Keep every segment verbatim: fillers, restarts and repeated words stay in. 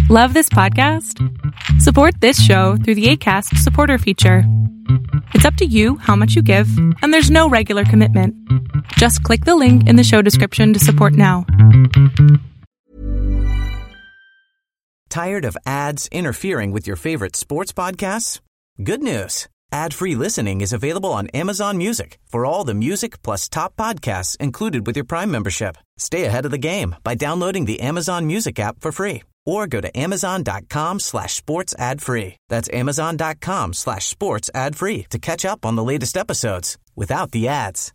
Love this podcast? Support this show through the Acast supporter feature. It's up to you how much you give, and there's no regular commitment. Just click the link in the show description to support now. Tired of ads interfering with your favorite sports podcasts? Good news. Ad-free listening is available on Amazon Music for all the music plus top podcasts included with your Prime membership. Stay ahead of the game by downloading the Amazon Music app for free or go to amazon.com slash sports ad free. That's amazon.com slash sports ad free to catch up on the latest episodes without the ads.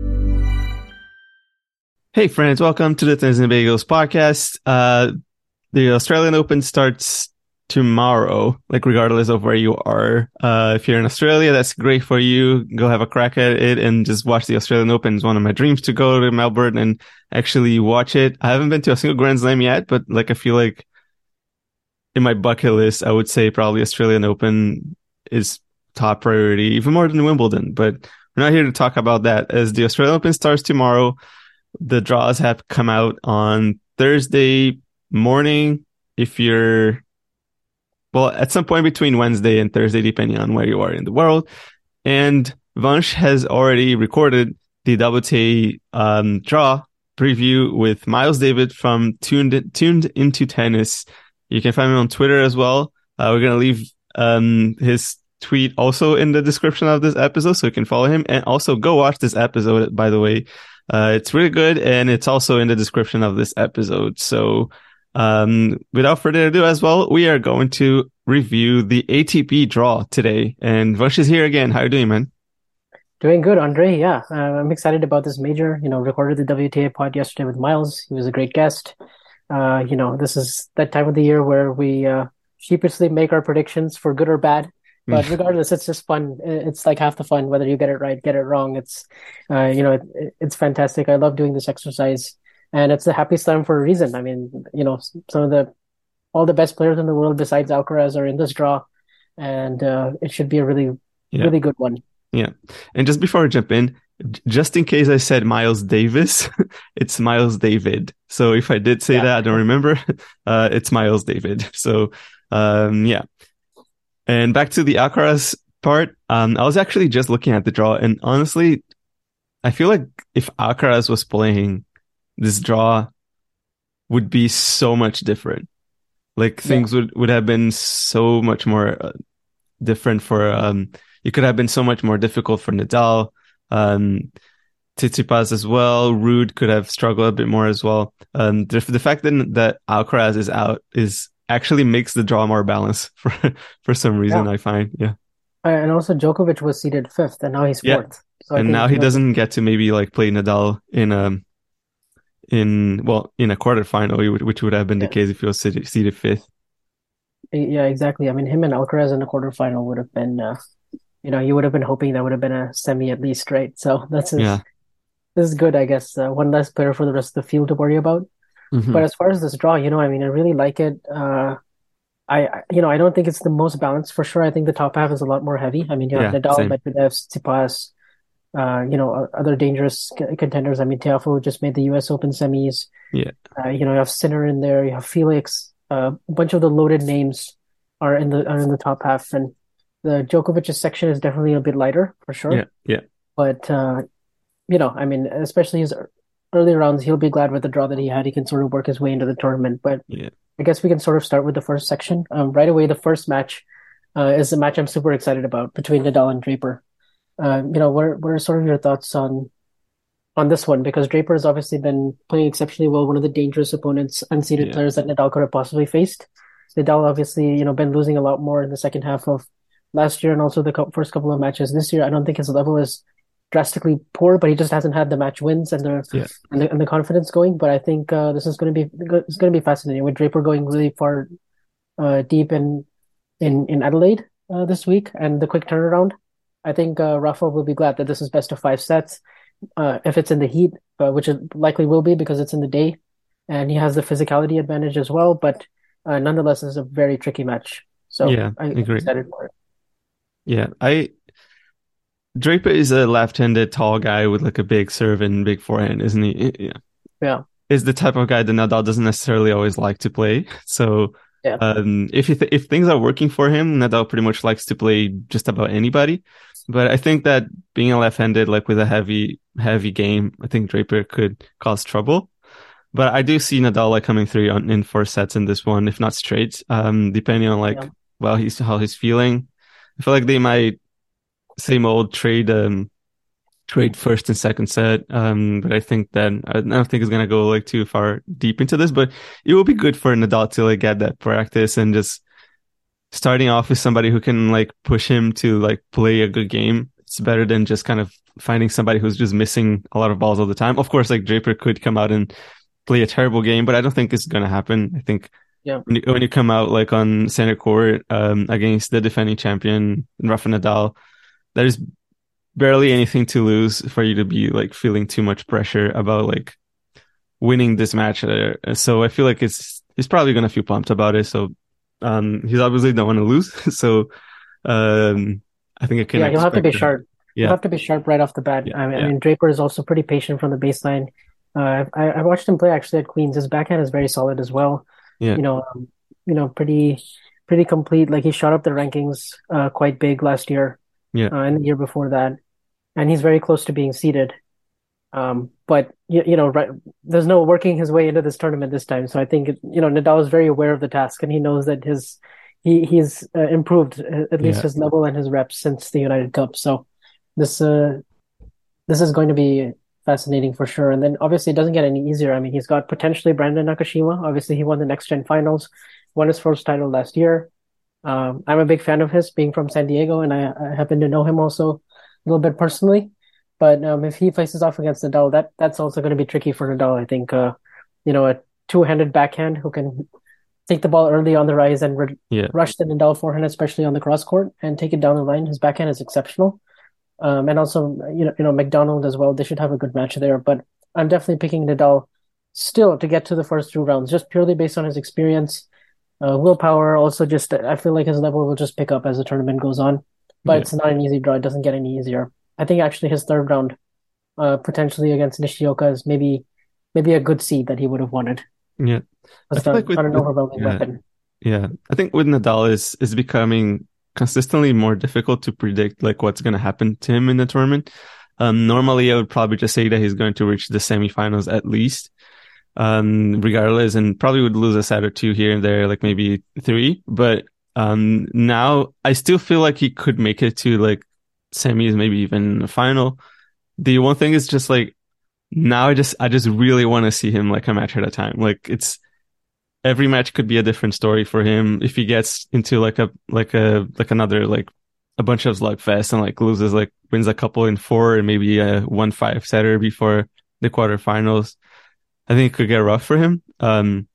Hey friends, welcome to the Tins and Bagels podcast. Uh, the Australian Open starts tomorrow, like regardless of where you are. Uh, if you're in Australia, that's great for you. Go have a crack at it and just watch the Australian Open. It's one of my dreams to go to Melbourne and actually watch it. I haven't been to a single Grand Slam yet, but like I feel like in my bucket list, I would say probably Australian Open is top priority, even more than Wimbledon. But we're not here to talk about that. As the Australian Open starts tomorrow, the draws have come out on Thursday morning. If you're, well, at some point between Wednesday and Thursday, depending on where you are in the world. And Vansh has already recorded the W T A um, draw preview with Miles David from Tuned, Tuned Into Tennis. You can find him on Twitter as well. Uh, we're going to leave um, his tweet also in the description of this episode, so you can follow him. And also go watch this episode, by the way. Uh, it's really good, and it's also in the description of this episode. So um, without further ado as well, we are going to review the A T P draw today. And Vansh is here again. How are you doing, man? Doing good, Andre. Yeah, uh, I'm excited about this major. You know, recorded the W T A pod yesterday with Miles. He was a great guest. Uh, you know, this is that time of the year where we uh, sheepishly make our predictions for good or bad. But regardless, it's just fun. It's like half the fun, whether you get it right, get it wrong. It's, uh, you know, it, it's fantastic. I love doing this exercise, and it's the happy slam for a reason. I mean, you know, some of the, all the best players in the world besides Alcaraz are in this draw, and uh, it should be a really, yeah. really good one. Yeah. And just before I jump in, just in case I said Miles Davis, it's Miles David. So if I did say yeah. that, I don't remember. Uh, it's Miles David. So, um, yeah. And back to the Alcaraz part. Um, I was actually just looking at the draw, and honestly, I feel like if Alcaraz was playing, this draw would be so much different. Like things yeah. would, would have been so much more uh, different for, um, it could have been so much more difficult for Nadal. Um, Tsitsipas as well. Ruud could have struggled a bit more as well. Um, the, the fact that, that Alcaraz is out is actually makes the draw more balanced for for some reason. Yeah. I find, yeah. And also, Djokovic was seeded fifth, and now he's fourth. Yeah. So and now he doesn't get to maybe like play Nadal in a in well in a quarterfinal, which would have been yeah. the case if he was seeded, seeded fifth. Yeah, exactly. I mean, him and Alcaraz in a quarterfinal would have been. Uh, You know, you would have been hoping that would have been a semi at least, right? So that's yeah. this is good, I guess. Uh, one less player for the rest of the field to worry about. Mm-hmm. But as far as this draw, you know, I mean, I really like it. Uh, I, you know, I don't think it's the most balanced for sure. I think the top half is a lot more heavy. I mean, you have yeah, Nadal, Medvedev, Tsitsipas, uh, you know, other dangerous contenders. I mean, Tiafoe just made the U S Open semis. Yeah. Uh, you know, you have Sinner in there. You have Felix. Uh, a bunch of the loaded names are in the are in the top half, and the Djokovic's section is definitely a bit lighter, for sure. Yeah, yeah. But, uh, you know, I mean, especially his early rounds, he'll be glad with the draw that he had. He can sort of work his way into the tournament. But yeah. I guess we can sort of start with the first section. Um, right away, the first match uh, is a match I'm super excited about between Nadal and Draper. Uh, you know, what are, what are sort of your thoughts on on this one? Because Draper has obviously been playing exceptionally well, one of the dangerous opponents, unseeded yeah. players that Nadal could have possibly faced. Nadal obviously, you know, been losing a lot more in the second half of last year and also the first couple of matches this year. I don't think his level is drastically poor, but he just hasn't had the match wins and the yeah. and, the, and the confidence going. But I think uh, this is going to be it's going to be fascinating with Draper going really far uh, deep in in in Adelaide uh, this week and the quick turnaround. I think uh, Rafa will be glad that this is best of five sets. Uh, if it's in the heat, uh, which it likely will be because it's in the day, and he has the physicality advantage as well. But uh, nonetheless, it's a very tricky match. So yeah, I, I'm agree. excited for it. Yeah, I Draper is a left-handed tall guy with like a big serve and big forehand, isn't he? Yeah. Is the type of guy that Nadal doesn't necessarily always like to play. So Yeah. Um, if he th- if things are working for him, Nadal pretty much likes to play just about anybody. But I think that being a left-handed, like with a heavy heavy game, I think Draper could cause trouble. But I do see Nadal like coming through on, in four sets in this one, if not straight. Um, depending on like Yeah. well he's how he's feeling. I feel like they might same old trade um trade first and second set. Um, but I think that I don't think it's gonna go like too far deep into this. But it will be good for Nadal to like get that practice and just starting off with somebody who can like push him to like play a good game. It's better than just kind of finding somebody who's just missing a lot of balls all the time. Of course, like Draper could come out and play a terrible game, but I don't think it's gonna happen. I think Yeah. when you, when you come out like on center court um, against the defending champion Rafa Nadal, there's barely anything to lose for you to be like feeling too much pressure about like winning this match. Uh, so I feel like it's he's probably gonna feel pumped about it. So um, he's obviously don't want to lose. So um, I think I can Yeah, he'll have to be expect that. sharp. He'll Yeah, have to be sharp right off the bat. yeah, I mean, I yeah, mean, Draper is also pretty patient from the baseline. Uh, I, I watched him play actually at Queens. His backhand is very solid as well. yeah, You know, um, you know, pretty, pretty complete. Like he shot up the rankings uh, quite big last year, yeah, uh, and the year before that, and he's very close to being seeded. Um, but you, you know, right, there's no working his way into this tournament this time. So I think you know Nadal is very aware of the task, and he knows that his he he's uh, improved uh, at least yeah, his level and his reps since the United Cup. So this uh this is going to be fascinating for sure. And then obviously it doesn't get any easier. I mean, he's got potentially Brandon Nakashima. Obviously, he won the Next Gen Finals, won his first title last year. Um, I'm a big fan of his, being from San Diego, and I, I happen to know him also a little bit personally. But um, if he faces off against Nadal, that that's also going to be tricky for Nadal. I think, uh, you know, a two-handed backhand who can take the ball early on the rise and re- yeah, rush the Nadal forehand, especially on the cross court, and take it down the line. His backhand is exceptional. Um, and also, you know, you know, McDonald as well. They should have a good match there. But I'm definitely picking Nadal still to get to the first two rounds, just purely based on his experience, uh, willpower. Also, just I feel like his level will just pick up as the tournament goes on. But yeah, it's not an easy draw. It doesn't get any easier. I think actually his third round, uh, potentially against Nishioka, is maybe maybe a good seed that he would have wanted. yeah. I That's feel not, like with, not an with overwhelming yeah, weapon. yeah. I think with Nadal is is becoming consistently more difficult to predict like what's going to happen to him in the tournament. Um, normally I would probably just say that he's going to reach the semifinals at least, um, regardless, and probably would lose a set or two here and there, like maybe three. But um, now I still feel like he could make it to like semis, maybe even a final. The one thing is just like now I just I just really want to see him like a match at a time. Like it's every match could be a different story for him. If he gets into like a like a like another like a bunch of slugfest and like loses like wins a couple in four and maybe a one five setter before the quarterfinals, I think it could get rough for him. Um,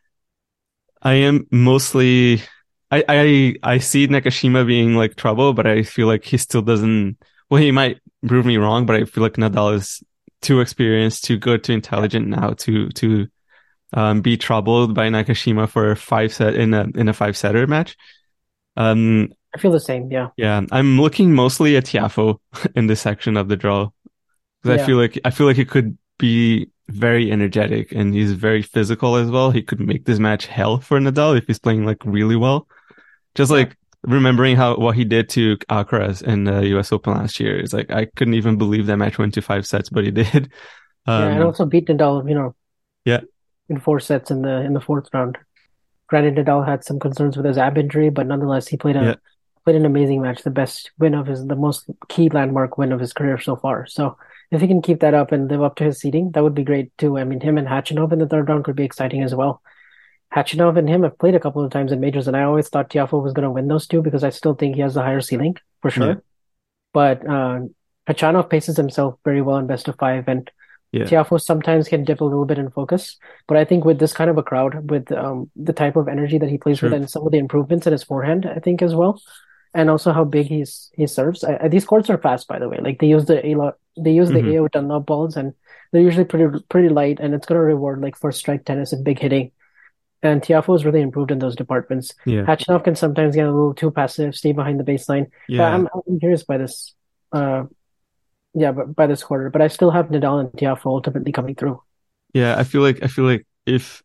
I am mostly I I I see Nakashima being like trouble, but I feel like he still doesn't. Well, he might prove me wrong, but I feel like Nadal is too experienced, too good, too intelligent now to to um, be troubled by Nakashima for a five set in a in a five setter match. Um, I feel the same. Yeah. yeah, I'm looking mostly at Tiafoe in this section of the draw because I Yeah. feel like I feel like it could be very energetic and he's very physical as well. He could make this match hell for Nadal if he's playing like really well. Just Yeah. like remembering how what he did to Alcaraz in the U S Open last year. It's like I couldn't even believe that match went to five sets, but he did. Yeah. And Um, also beat Nadal, you know, yeah, in four sets in the in the fourth round. Granted, Nadal had some concerns with his ab injury, but nonetheless, he played yeah, a played an amazing match, the best win of his, the most key landmark win of his career so far. So if he can keep that up and live up to his seeding, that would be great too. I mean, him and Khachanov in the third round could be exciting as well. Khachanov and him have played a couple of times in majors, and I always thought Tiafoe was going to win those two because I still think he has the higher ceiling for yeah, sure. But uh, Khachanov paces himself very well in best of five, and yeah, Tiafoe sometimes can dip a little bit in focus. But I think with this kind of a crowd, with um, the type of energy that he plays with, true. and some of the improvements in his forehand, I think as well, and also how big he's he serves. I, I, these courts are fast, by the way. Like they use the A lot, they use the hmm A O Dunlop balls, and they're usually pretty pretty light, and it's going to reward like first strike tennis and big hitting. And Tiafoe has really improved in those departments. Yeah, Khachanov can sometimes get a little too passive, stay behind the baseline. But yeah, I'm I'm curious by this, uh, yeah, but by this quarter. But I still have Nadal and Tiafoe ultimately coming through. yeah. I feel like I feel like if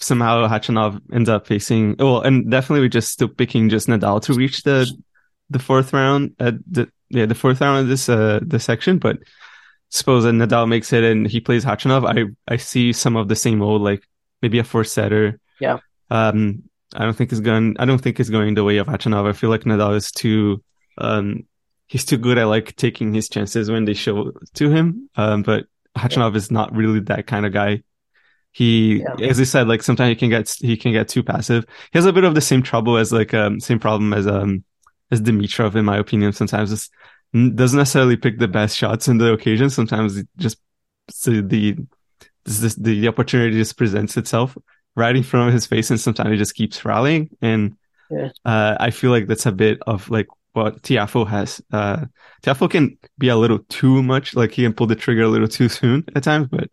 somehow Khachanov ends up facing, well, and definitely we just still picking just Nadal to reach the the fourth round at the yeah the fourth round of this uh this section, but suppose that Nadal makes it and he plays Khachanov, I I see some of the same old, like maybe a four setter. Yeah. Um, I don't think it's going. I don't think it's going the way of Khachanov. I feel like Nadal is too um he's too good at like taking his chances when they show to him. Um, but Khachanov yeah. is not really that kind of guy. He, yeah. as I said, like sometimes he can get he can get too passive. He has a bit of the same trouble as like um same problem as um as Dimitrov, in my opinion. Sometimes it's, doesn't necessarily pick the best shots in the occasion. Sometimes it just so the this, the the opportunity just presents itself right in front of his face, and sometimes he just keeps rallying. And yeah. uh, I feel like that's a bit of like what Tiafoe has. Uh, Tiafoe can be a little too much, like he can pull the trigger a little too soon at times, but.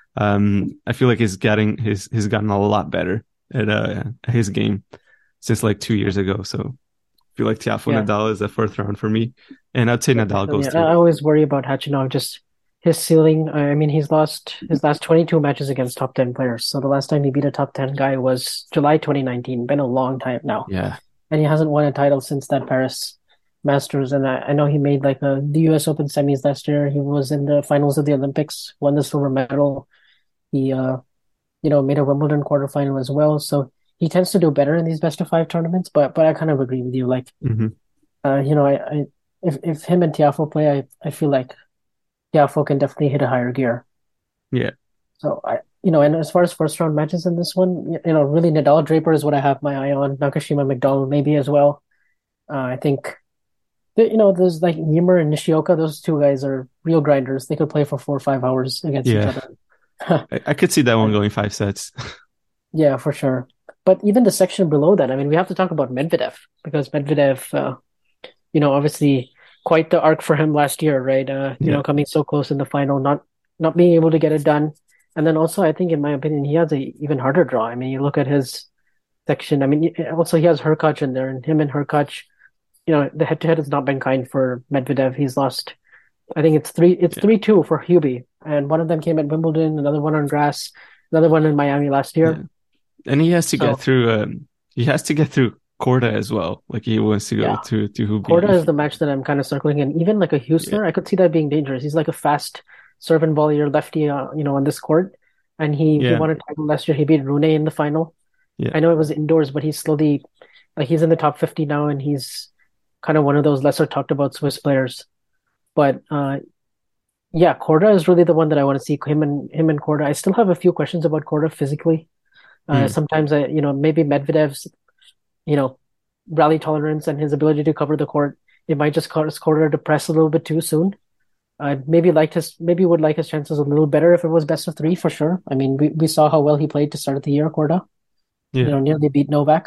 Um, I feel like he's getting his he's gotten a lot better at uh his game since like two years ago. So I feel like Tiafoe yeah. Nadal is a fourth round for me, and I'd say Nadal goes yeah, through. I always worry about Khachanov, just his ceiling. I mean, he's lost his last twenty-two matches against top ten players. So the last time he beat a top ten guy was July twenty nineteen. Been a long time now. Yeah, and he hasn't won a title since that Paris Masters. And I, I know he made like a, the U S Open semis last year. He was in the finals of the Olympics, won the silver medal. He, uh, you know, made a Wimbledon quarterfinal as well. So he tends to do better in these best of five tournaments. But but I kind of agree with you. Like, mm-hmm. uh, you know, I, I if if him and Tiafoe play, I, I feel like Tiafoe can definitely hit a higher gear. Yeah. So I, you know, and as far as first round matches in this one, you know, really Nadal Draper is what I have my eye on. Nakashima McDonald maybe as well. Uh, I think. You know, there's like Ymer and Nishioka. Those two guys are real grinders. They could play for four or five hours against yeah. each other. I, I could see that one going five sets. Yeah, for sure. But even the section below that, I mean, we have to talk about Medvedev because Medvedev, uh, you know, obviously quite the arc for him last year, right? Uh, you yeah. know, coming so close in the final, not not being able to get it done, and then also, I think, in my opinion, he has a even harder draw. I mean, you look at his section. I mean, also he has Hurkacz in there, and him and Hurkacz, you know, the head to head has not been kind for Medvedev. He's lost. I think it's three. It's three yeah. two for Hubie, and one of them came at Wimbledon, another one on grass, another one in Miami last year. Yeah. And he has to so, get through. Um, he has to get through Korda as well. Like he wants to go yeah. to to Hubie. Korda is the match that I'm kind of circling, and even like a Huesler, yeah. I could see that being dangerous. He's like a fast serve and volleyer lefty, uh, you know, on this court, and he, yeah. he won a title last year. He beat Rune in the final. Yeah. I know it was indoors, but he's slowly, like he's in the top fifty now, and he's kind of one of those lesser talked about Swiss players. But uh, yeah, Korda is really the one that I want to see. Him and him and Korda. I still have a few questions about Korda physically. Uh, mm. Sometimes I, you know, maybe Medvedev's, you know, rally tolerance and his ability to cover the court, it might just cause Korda to press a little bit too soon. Uh, maybe liked his, maybe would like his chances a little better if it was best of three for sure. I mean, we, we saw how well he played to start the year, Korda. Yeah. You know, nearly beat Novak,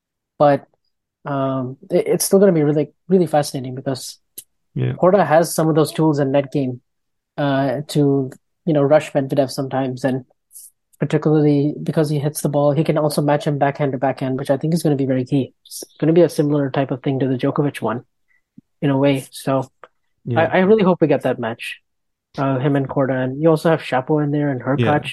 but um, it, it's still going to be really, really fascinating because yeah. Korda has some of those tools in net game uh, to, you know, rush Medvedev sometimes, and particularly because he hits the ball, he can also match him backhand to backhand, which I think is going to be very key. It's going to be a similar type of thing to the Djokovic one, in a way. So yeah. I, I really hope we get that match, uh, him and Korda, and you also have Shapo in there and Hurkacz. Yeah.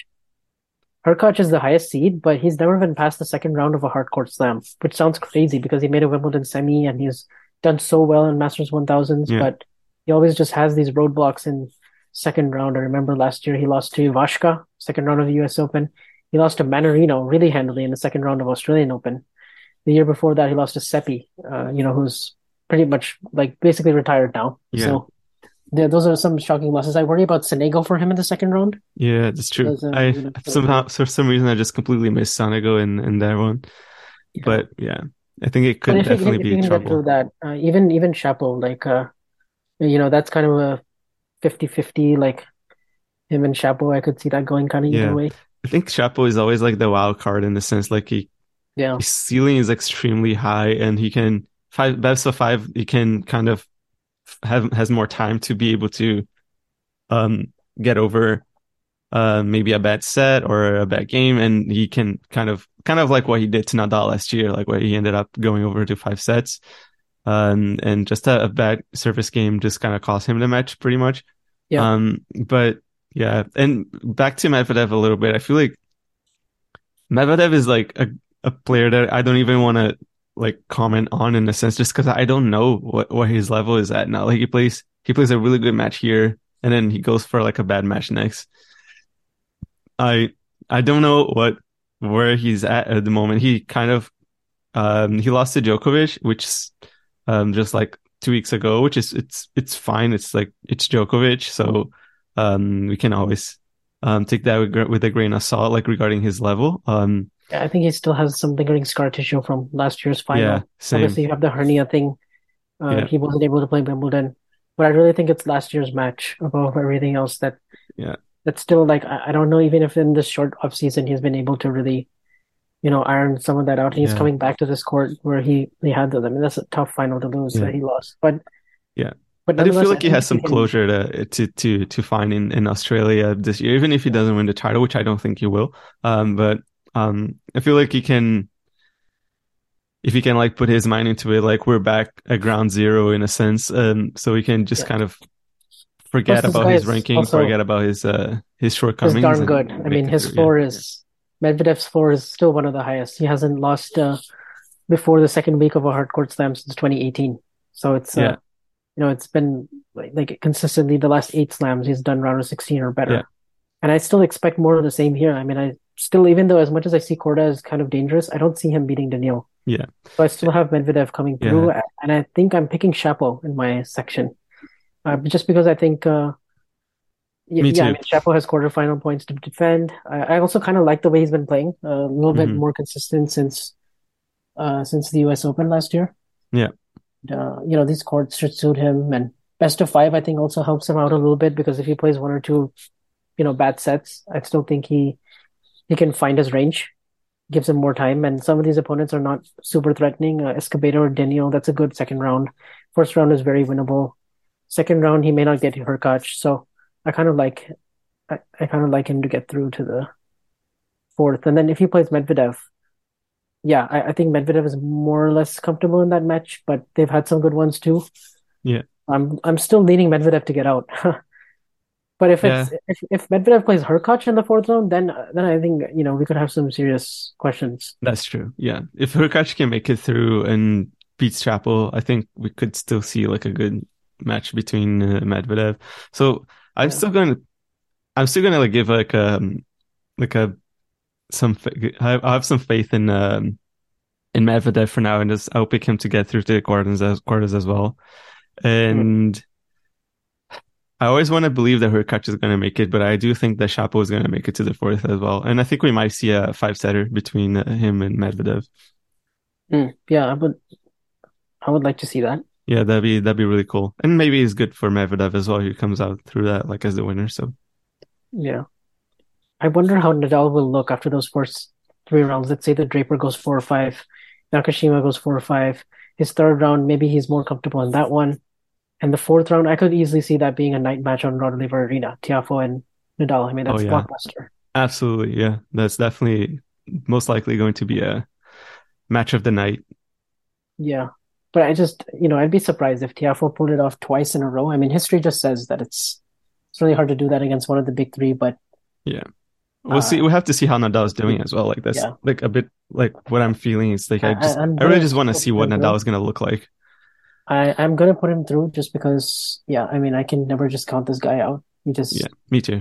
Hurkacz is the highest seed, but he's never been past the second round of a hard court slam, which sounds crazy because he made a Wimbledon semi and he's done so well in Masters one thousands, yeah. but he always just has these roadblocks in second round. I remember last year he lost to Ivashka, second round of the U S Open. He lost to Manarino really handily in the second round of Australian Open. The year before that, he lost to Seppi, uh, you know, who's pretty much like basically retired now. Yeah. So yeah, those are some shocking losses. I worry about Sonego for him in the second round. Yeah, that's true. Because, uh, I you know, somehow for some reason I just completely missed Sonego in, in that one. Yeah. But yeah, I think it could if definitely you, if be you can trouble. get through that, uh, even even Shapo, like uh, you know, that's kind of a fifty-fifty, like him and Shapo. I could see that going kind of Yeah. either way. I think Shapo is always like the wild card in the sense like he Yeah. his ceiling is extremely high and he can five best of five he can kind of have has more time to be able to um get over uh maybe a bad set or a bad game, and he can kind of kind of like what he did to Nadal last year, like where he ended up going over to five sets. Um, and just a, a bad service game just kind of cost him the match pretty much. Yeah. Um, but yeah, and back to Medvedev a little bit. I feel like Medvedev is like a, a player that I don't even want to like comment on in a sense, just because I don't know what, what his level is at now. Like he plays, he plays a really good match here, and then he goes for like a bad match next. I I don't know what where he's at at the moment. He kind of um he lost to Djokovic, which is um just like two weeks ago, which is it's it's fine. It's like it's Djokovic, so um we can always um take that with, with a grain of salt, like regarding his level. Um Yeah, I think he still has some lingering scar tissue from last year's final. yeah, same. Obviously, you have the hernia thing. Uh, Yeah. He wasn't able to play Wimbledon, but I really think it's last year's match above everything else that Yeah. that's still like I, I don't know, even if in this short off season he's been able to really, you know, iron some of that out. He's Yeah. coming back to this court where he he had those. I mean, that's a tough final to lose Yeah. that he lost, but Yeah. but I do feel nonetheless, like he think has some can- closure to to to to find in, in Australia this year, even if he doesn't win the title, which I don't think he will. Um, but um, I feel like he can, if he can like put his mind into it, like we're back at ground zero in a sense, um, so he can just Yeah. kind of forget Plus, this about guy his is ranking, also- forget about his uh his He's shortcomings. darn and good. I make mean, it his through. floor Yeah. is Medvedev's floor is still one of the highest. He hasn't lost uh, before the second week of a hard court slam since twenty eighteen. So it's uh, Yeah. you know, it's been like, like consistently the last eight slams he's done round of sixteen or better. Yeah. And I still expect more of the same here. I mean, I still, even though as much as I see Korda as kind of dangerous, I don't see him beating Daniil. Yeah. So I still have Medvedev coming Yeah. through, and I think I'm picking Shapo in my section, uh, just because I think, uh, y- Me yeah, I too. mean, Shapo has quarterfinal points to defend. I, I also kind of like the way he's been playing, uh, a little bit Mhm. more consistent since, uh, since the U S Open last year. Yeah. Uh, you know, these courts should suit him, and best of five, I think, also helps him out a little bit because if he plays one or two, you know, bad sets, I still think he he can find his range, gives him more time, and some of these opponents are not super threatening. Uh, Escobedo or Daniil, that's a good second round. First round is very winnable. Second round, he may not get Hurkacz, so I kind of like I, I kind of like him to get through to the fourth, and then if he plays Medvedev, yeah, I, I think Medvedev is more or less comfortable in that match, but they've had some good ones too. Yeah. I'm I'm still leaning Medvedev to get out. But if it's if, if Medvedev plays Hurkacz in the fourth round, then then I think you know we could have some serious questions. That's true. Yeah. If Hurkacz can make it through and beats Chappell, I think we could still see like a good match between uh, Medvedev. So I'm Yeah. still going to, I'm still going to like give like um like a some fa- I I have some faith in um in Medvedev for now, and just I'll pick him to get through to the quarters as quarters as well. And I always want to believe that Hurkacz is going to make it, but I do think that Chapo is going to make it to the fourth as well. And I think we might see a five-setter between uh, him and Medvedev. Mm, yeah, I would I would like to see that. Yeah, that'd be that'd be really cool. And maybe it's good for Medvedev as well. He comes out through that like as the winner. So Yeah. I wonder how Nadal will look after those first three rounds. Let's say the Draper goes four or five, Nakashima goes four or five. His third round, maybe he's more comfortable in that one. And the fourth round, I could easily see that being a night match on Rod Laver Arena, Tiafoe and Nadal. I mean, that's Oh, yeah. blockbuster. absolutely, yeah, that's definitely most likely going to be a match of the night. Yeah. But I just, you know, I'd be surprised if Tiafoe pulled it off twice in a row. I mean, history just says that it's it's really hard to do that against one of the big three, but Yeah. We'll Uh, see. We'll have to see how Nadal's doing as well. Like that's Yeah. like a bit like what I'm feeling is like I I- just I'm I really gonna just want to put see what him Nadal through. is going to look like. I, I'm gonna put him through just because, yeah, I mean, I can never just count this guy out. He just, Yeah, me too.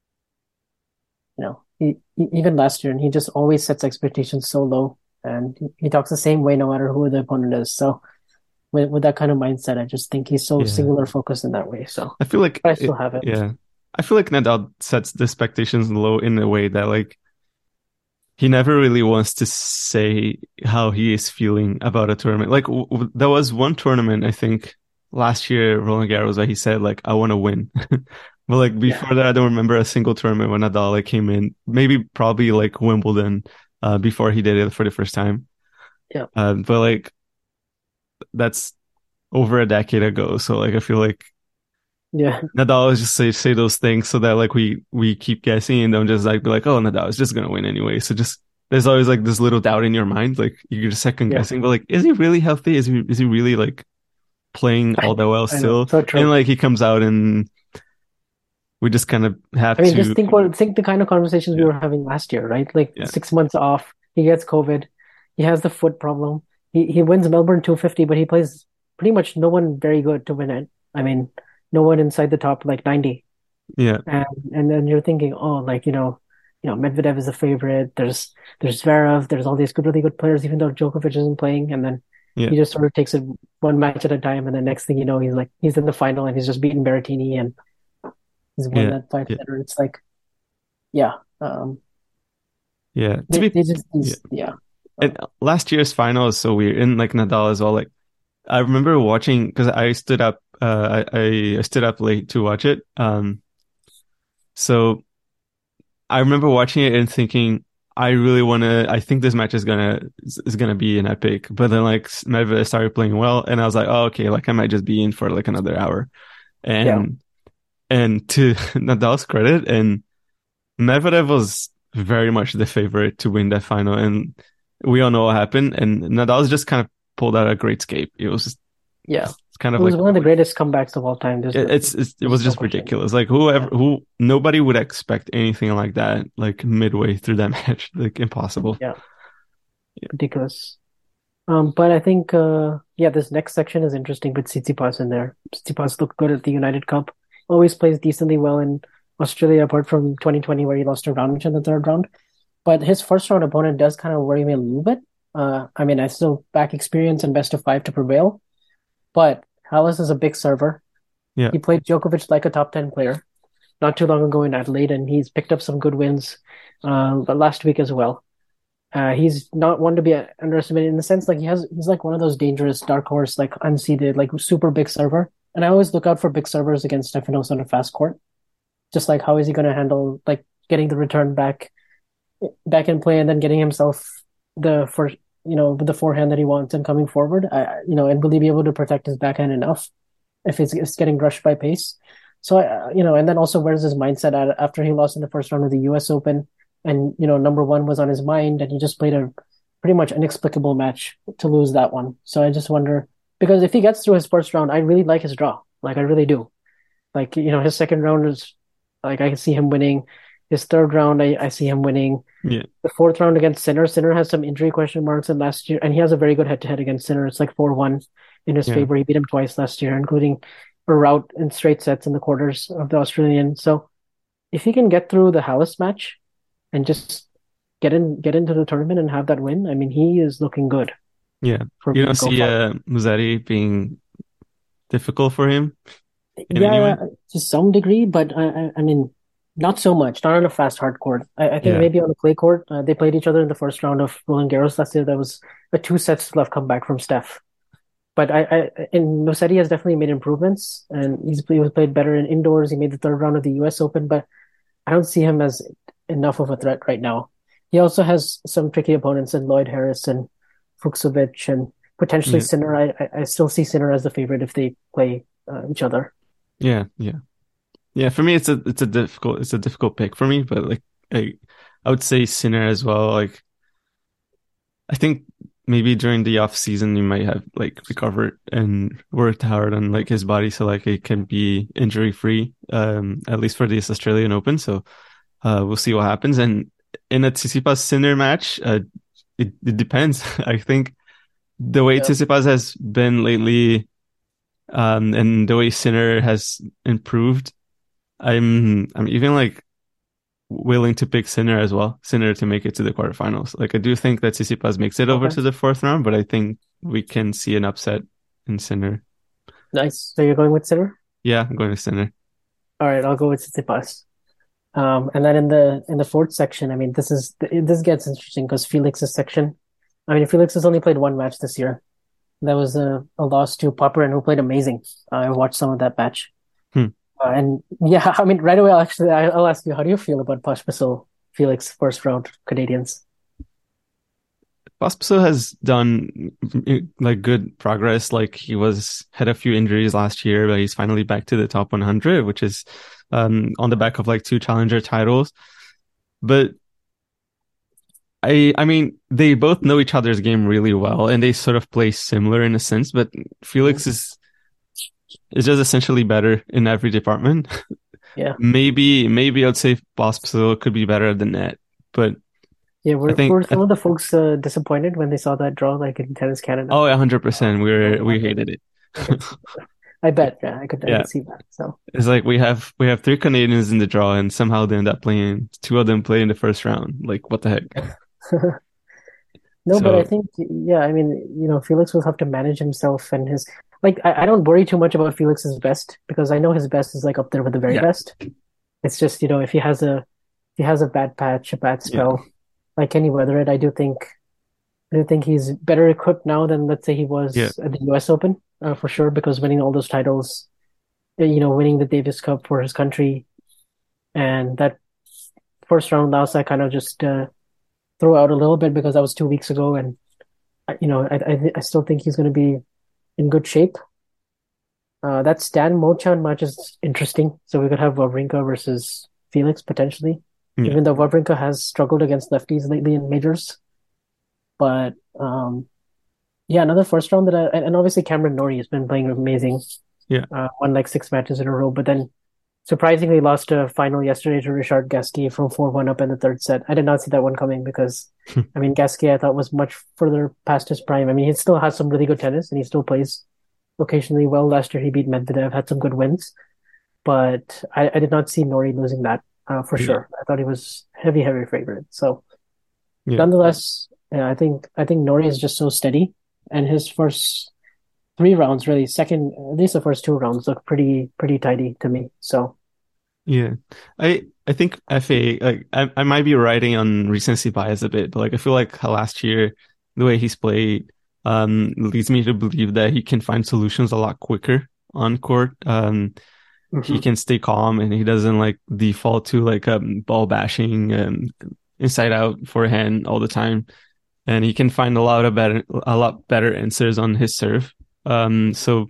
you know, he, he, even last year, and he just always sets expectations so low, and he, he talks the same way no matter who the opponent is. So with with that kind of mindset, I just think he's so Yeah. singular focused in that way. So I feel like but I still it- have it. yeah. I feel like Nadal sets the expectations low in a way that like he never really wants to say how he is feeling about a tournament. Like w- w- there was one tournament I think last year, Roland Garros, where he said like I want to win. But like before that, I don't remember a single tournament when Nadal like came in. Maybe probably like Wimbledon uh, before he did it for the first time. Yeah. Uh, but like that's over a decade ago. So like I feel like Yeah, Nadal is just say say those things so that like we we keep guessing and don't just like be like, oh, Nadal is just gonna win anyway. So just there's always like this little doubt in your mind, like you're just second Yeah. guessing, but like, is he really healthy? Is he is he really like playing all that well I know. still? So true. And like he comes out and we just kind of have I mean, to. just think what think the kind of conversations Yeah. we were having last year, right? Like Yeah. six months off, he gets COVID, he has the foot problem. He he wins Melbourne two fifty, but he plays pretty much no one very good to win it. I mean, no one inside the top like ninety. Yeah. And and then you're thinking, oh, like, you know, you know, Medvedev is a favorite. There's there's Zverev. There's all these good, really good players, even though Djokovic isn't playing. And then Yeah. he just sort of takes it one match at a time. And then next thing you know, he's like he's in the final and he's just beaten Berrettini and he's won Yeah. that five Yeah. setter. It's like, yeah, um, Yeah. To they, be they just yeah. these, yeah, And last year's final is so weird, and like Nadal as well. Like I remember watching because I stood up. Uh, I I stood up late to watch it. Um, so I remember watching it and thinking, I really want to. I think this match is gonna is gonna be an epic. But then like Medvedev started playing well, and I was like, oh okay, like I might just be in for like another hour. And yeah, and to Nadal's credit, and Medvedev was very much the favorite to win that final, and we all know what happened. And Nadal's just kind of pulled out a great escape. It was just, yeah. it's kind It of was like one of the greatest comebacks of all time. There's it, no, it's, it's it there's was no just question. ridiculous. Like whoever Yeah. who nobody would expect anything like that. Like midway through that match, like impossible. Yeah, ridiculous. Um, but I think, uh, yeah, this next section is interesting with Tsitsipas in there. Tsitsipas looked good at the United Cup. Always plays decently well in Australia, apart from twenty twenty where he lost to Raonic in the third round. But his first round opponent does kind of worry me a little bit. Uh, I mean, I still back experience and best of five to prevail. But Hallis is a big server. Yeah. He played Djokovic like a top ten player not too long ago in Adelaide, and he's picked up some good wins uh, last week as well. Uh, he's not one to be underestimated in the sense like he has he's like one of those dangerous dark horse, like unseeded, like super big server. And I always look out for big servers against Stefanos on a fast court. Just like how is he going to handle like getting the return back back in play and then getting himself the first, you know, the forehand that he wants and coming forward. I, you know, and will he be able to protect his backhand enough if it's, it's getting rushed by pace? So, I, you know, and then also where's his mindset at after he lost in the first round of the U S Open? And, you know, number one was on his mind and he just played a pretty much inexplicable match to lose that one. So I just wonder, because if he gets through his first round, I really like his draw. Like, I really do. Like, you know, his second round is, like, I can see him winning. His third round, I, I see him winning. Yeah. The fourth round against Sinner. Sinner has some injury question marks in last year, and he has a very good head-to-head against Sinner. It's like four one in his Yeah. favor. He beat him twice last year, including a rout in straight sets in the quarters of the Australian. So if he can get through the Hallis match and just get in, get into the tournament and have that win, I mean, he is looking good. Yeah. For You him don't to go see far. uh, Musetti being difficult for him in Yeah, any way? to some degree, but I, I, I mean, not so much. Not on a fast hard court. I, I think Yeah. maybe on a clay court. Uh, they played each other in the first round of Roland Garros last year. That was a two sets to love comeback from Steph. But I, I, in Musetti has definitely made improvements, and he's he was played better in indoors. He made the third round of the U S Open, but I don't see him as enough of a threat right now. He also has some tricky opponents in Lloyd Harris and Fuchsovic and potentially Yeah. Sinner. I, I- I still see Sinner as the favorite if they play uh, each other. Yeah, yeah. Yeah, for me it's a it's a difficult it's a difficult pick for me, but like I I would say Sinner as well. Like I think maybe during the off season he might have like recovered and worked hard on like his body so like it can be injury free, um, at least for this Australian Open. So uh we'll see what happens. And in a Tsitsipas Sinner match, uh it, it depends. I think the way Yeah. Tsitsipas has been lately, um, and the way Sinner has improved, I'm I'm even like willing to pick Sinner as well. Sinner to make it to the quarterfinals. Like I do think that Tsitsipas makes it over Okay. to the fourth round, but I think we can see an upset in Sinner. Nice. So you're going with Sinner? Yeah, I'm going to Sinner. All right, I'll go with Tsitsipas. Um, and then in the in the fourth section, I mean, this is this gets interesting because Felix's section. I mean, Felix has only played one match this year. That was a, a loss to Popperin, who played amazing. Uh, I watched some of that match. Hmm. Uh, and yeah, I mean, right away, I'll actually, I- I'll ask you, how do you feel about Pospisil, Felix, first round Canadians? Pospisil has done like good progress. Like he was had a few injuries last year, but he's finally back to the top one hundred, which is um on the back of like two challenger titles. But I I mean they both know each other's game really well and they sort of play similar in a sense, but Felix is is just essentially better in every department. Yeah. maybe maybe I'd say Pospisil could be better than net, but Yeah, I were think were some of the folks uh, disappointed when they saw that draw, like in Tennis Canada? oh, one hundred percent. We Oh, were we yeah, hated it. I could see that. I bet, yeah, I could I Yeah, could see that. So it's like we have we have three Canadians in the draw, and somehow they end up playing. Two of them play in the first round. Like what the heck? no, but I So think yeah, I mean, you know, Felix will have to manage himself and his like I, I don't worry too much about Felix's best because I know his best is like up there with the very yeah, best. It's just, you know, if he has a if he has a bad patch, a bad yeah, spell, like can he weather it? I do think I do think he's better equipped now than let's say he yeah, was at the U S Open, uh, for sure, because winning all those titles, uh, you know, winning the Davis Cup for his country and that first round loss, I kind of just uh, throw out a little bit because that was two weeks ago, and uh, you know, I I, I still think he's going to be in good shape. Uh, that Stan Molchan match is interesting. So we could have Wawrinka versus Felix potentially, yeah, even though Wawrinka has struggled against lefties lately in majors. But um, yeah, another first round that I, and and obviously Cameron Norrie has been playing amazing. yeah. Uh, won like six matches in a row, but then surprisingly lost a final yesterday to Richard Gasquet from four one up in the third set. I did not see that one coming because, I mean, Gasquet I thought was much further past his prime. I mean, he still has some really good tennis and he still plays occasionally well. Last year he beat Medvedev, had some good wins, but I, I did not see Norrie losing that uh, for Yeah, sure. I thought he was heavy, heavy favorite. So yeah, nonetheless, yeah, I think I think Norrie is just so steady, and his first three rounds, really, second at least the first two rounds look pretty pretty tidy to me. So yeah. I I think F A like I I might be riding on recency bias a bit, but like I feel like last year the way he's played um leads me to believe that he can find solutions a lot quicker on court. Um, he mhm. can stay calm and he doesn't like default to like um ball bashing and inside out forehand all the time. And he can find a lot of better a lot better answers on his serve. Um, so